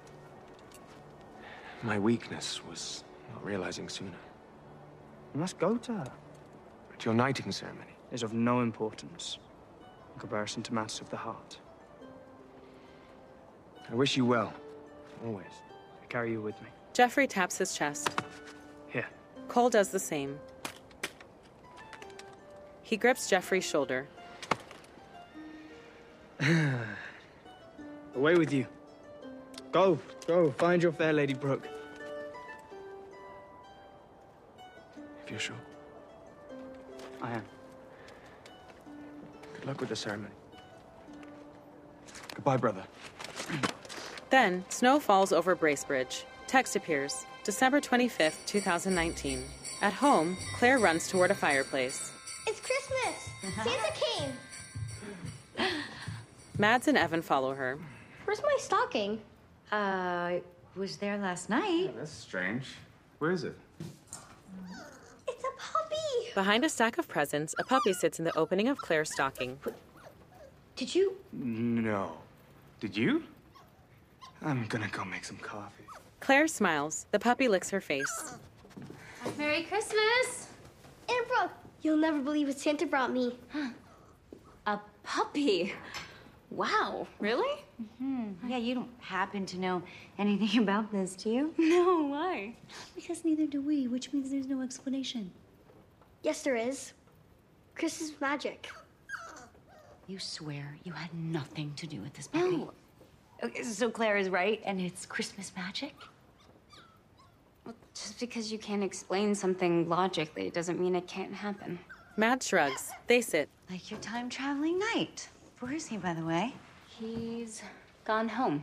My weakness was not realizing sooner. You must go to her. But your knighting ceremony is of no importance in comparison to matters of the heart. I wish you well, always. I carry you with me. Jeffrey taps his chest. Here. Cole does the same. He grips Jeffrey's shoulder. Away with you. Go, go, find your fair Lady Brooke. If you're sure. I am. Good luck with the ceremony. Goodbye, brother. Then, snow falls over Bracebridge. Text appears. December twenty-fifth, two thousand nineteen. At home, Claire runs toward a fireplace. It's Christmas! Santa came! Mads and Evan follow her. Where's my stocking? Uh, it was there last night. That's strange. Where is it? It's a puppy! Behind a stack of presents, a puppy sits in the opening of Claire's stocking. Did you? No. Did you? I'm gonna go make some coffee. Claire smiles. The puppy licks her face. Merry Christmas! Aunt Brooke, you'll never believe what Santa brought me. A puppy? Wow, really? Mm-hmm. Yeah, you don't happen to know anything about this, do you? No, why? Because neither do we, which means there's no explanation. Yes, there is. Christmas magic. You swear you had nothing to do with this puppy? No. Okay, so Claire is right, and it's Christmas magic? Well, just because you can't explain something logically doesn't mean it can't happen. Matt shrugs. They sit. Like your time-traveling knight. Where is he, by the way? He's gone home.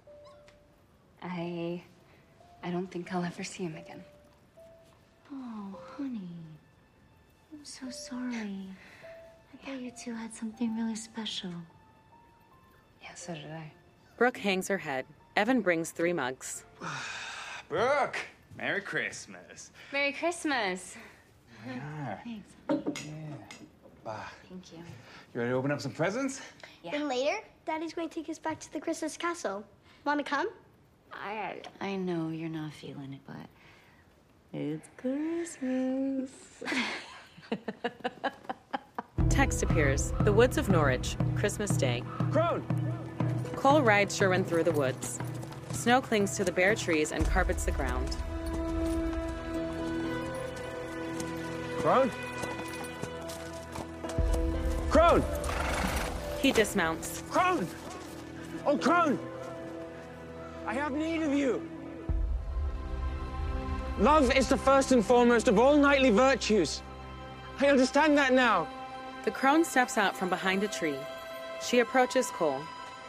I... I don't think I'll ever see him again. Oh, honey. I'm so sorry. I thought you two had something really special. Yeah, so did I. Brooke hangs her head. Evan brings three mugs. Brooke! Merry Christmas. Merry Christmas. Yeah. Thanks. Yeah. Bah. Thank you. You ready to open up some presents? Yeah. And later, Daddy's going to take us back to the Christmas castle. Want to come? I... I know you're not feeling it, but it's Christmas. Text appears. The woods of Norwich, Christmas Day. Crone! Cole rides Sherwin through the woods. Snow clings to the bare trees and carpets the ground. Crone? Crone! He dismounts. Crone! Oh, Crone! I have need of you. Love is the first and foremost of all knightly virtues. I understand that now. The crone steps out from behind a tree. She approaches Cole.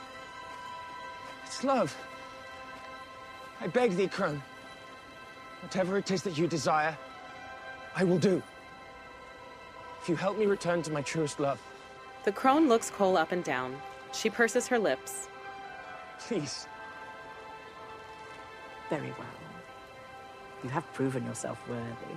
It's love. I beg thee, Crone. Whatever it is that you desire, I will do. If you help me return to my truest love. The crone looks Cole up and down. She purses her lips. Please. Very well. You have proven yourself worthy.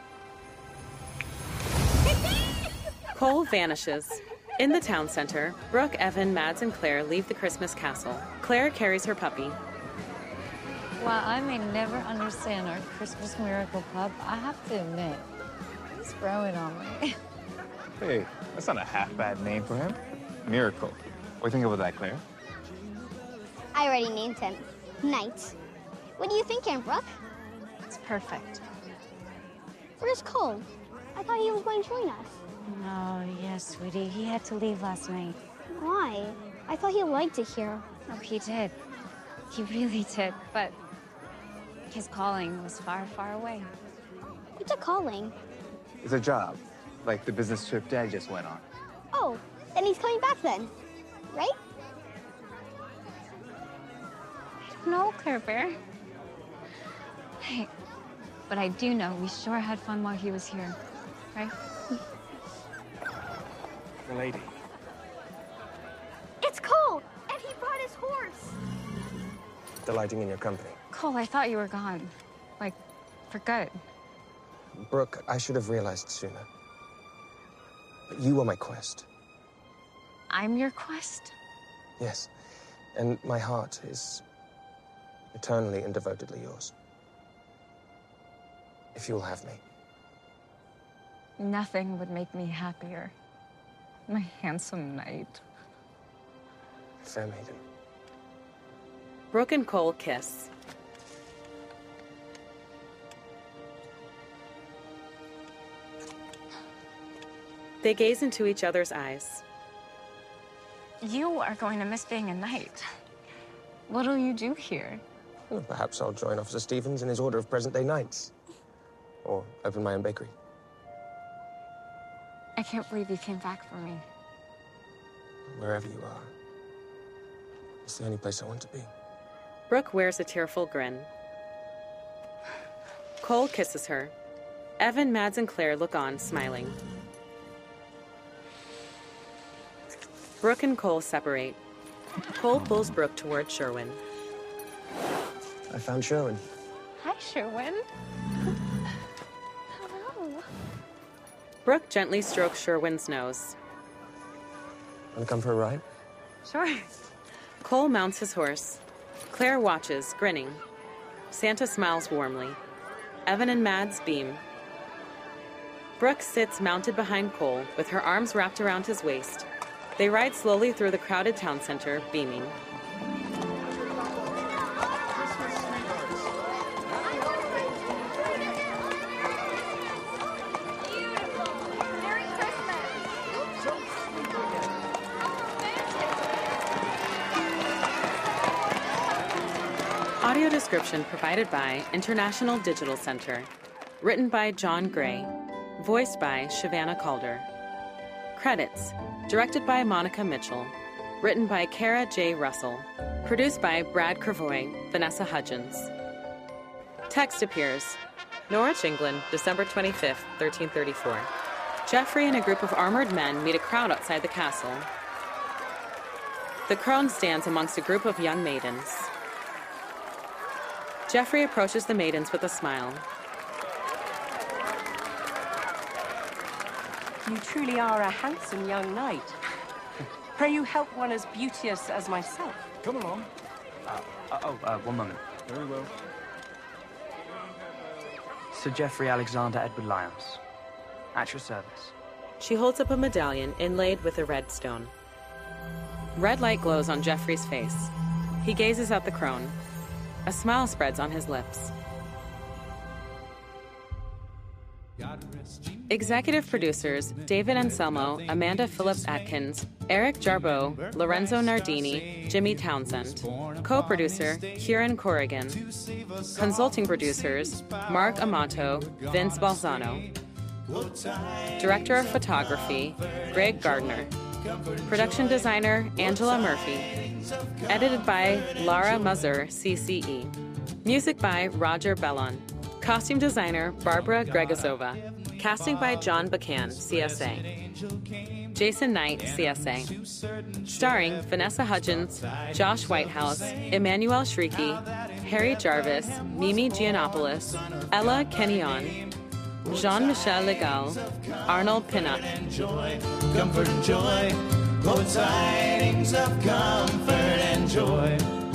Cole vanishes. In the town center, Brooke, Evan, Mads, and Claire leave the Christmas castle. Claire carries her puppy. While I may never understand our Christmas miracle pup, I have to admit, he's growing on me. Hey, that's not a half-bad name for him. Miracle. What do you think about that, Claire? I already named him. Knight. What do you think, Aunt Brooke? It's perfect. Where's Cole? I thought he was going to join us. No, yes, sweetie. He had to leave last night. Why? I thought he liked it here. Oh, he did. He really did, but his calling was far, far away. What's a calling? It's a job, like the business trip Dad just went on. Oh, then he's coming back then, right? know, Claire Bear. Hey, but I do know we sure had fun while he was here, right? The lady. It's Cole, and he brought his horse. Delighting in your company. Cole, I thought you were gone. Like, for good. Brooke, I should have realized sooner. But you were my quest. I'm your quest? Yes. And my heart is eternally and devotedly yours. If you'll have me. Nothing would make me happier. My handsome knight. Fair maiden. Brooke and Cole kiss. They gaze into each other's eyes. You are going to miss being a knight. What'll you do here? Well, perhaps I'll join Officer Stevens in his order of present-day knights. Or open my own bakery. I can't believe you came back for me. Wherever you are. It's the only place I want to be. Brooke wears a tearful grin. Cole kisses her. Evan, Mads, and Claire look on, smiling. Brooke and Cole separate. Cole pulls Brooke toward Sherwin. I found Sherwin. Hi, Sherwin. Hello. Brooke gently strokes Sherwin's nose. Want to come for a ride? Sure. Cole mounts his horse. Claire watches, grinning. Santa smiles warmly. Evan and Mads beam. Brooke sits mounted behind Cole, with her arms wrapped around his waist. They ride slowly through the crowded town center, beaming. Audio description provided by International Digital Center. Written by John Gray. Voiced by Shavannah Calder. Credits. Directed by Monica Mitchell. Written by Kara J. Russell. Produced by Brad Cravoy, Vanessa Hudgens. Text appears. Norwich, England, December twenty-fifth, thirteen thirty-four. Geoffrey and a group of armored men meet a crowd outside the castle. The crone stands amongst a group of young maidens. Geoffrey approaches the maidens with a smile. You truly are a handsome young knight. Pray you help one as beauteous as myself. Come along. Uh, uh, oh, uh, one moment. Very well. Sir Geoffrey Alexander Edward Lyons. At your service. She holds up a medallion inlaid with a red stone. Red light glows on Geoffrey's face. He gazes at the crone. A smile spreads on his lips. Executive producers David Anselmo, Amanda Phillips Atkins, Eric Jarbeau, Lorenzo Nardini, Jimmy Townsend. Co-producer Kieran Corrigan. Consulting producers Mark Amato, Vince Balzano. Director of Photography Greg Gardner. Production designer Angela Murphy. Edited by Lara Mazur, C C E. Music by Roger Bellon. Costume designer Barbara Gregazova. Casting by John Bacan, C S A. Jason Knight, C S A. Starring Vanessa Hudgens, Josh Whitehouse, Emmanuel Shrieky, Harry Jarvis, Mimi Giannopoulos, Ella Kenyon, Jean-Michel Legal, Arnold Pinnock. Comfort and joy, oh, tidings of comfort and joy.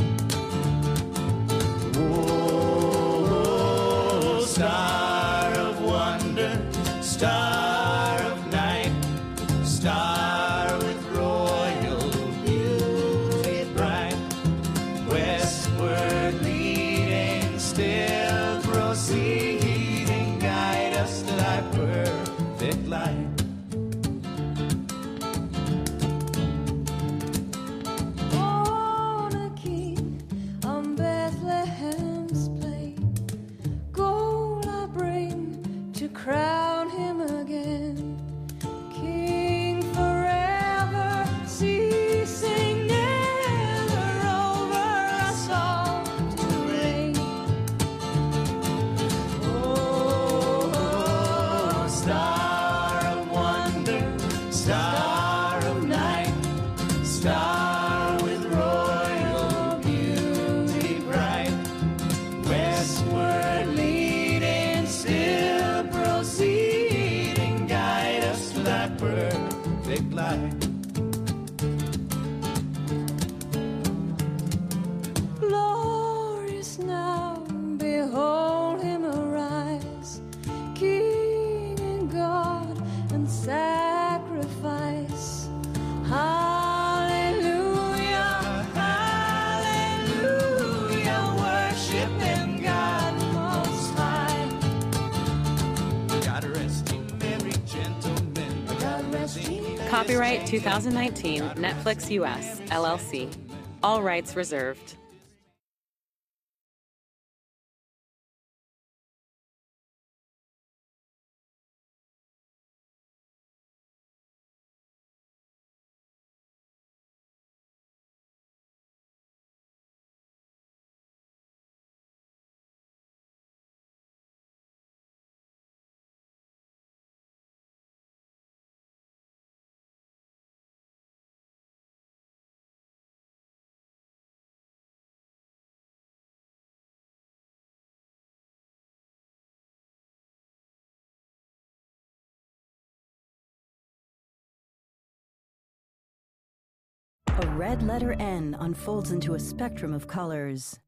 Oh, star of wonder, star of night, star with royal beauty bright, westward leading, still proceeding, guide us to thy perfect light. Crown him again. Copyright two thousand nineteen, Netflix U S, L L C. All rights reserved. A red letter N unfolds into a spectrum of colors.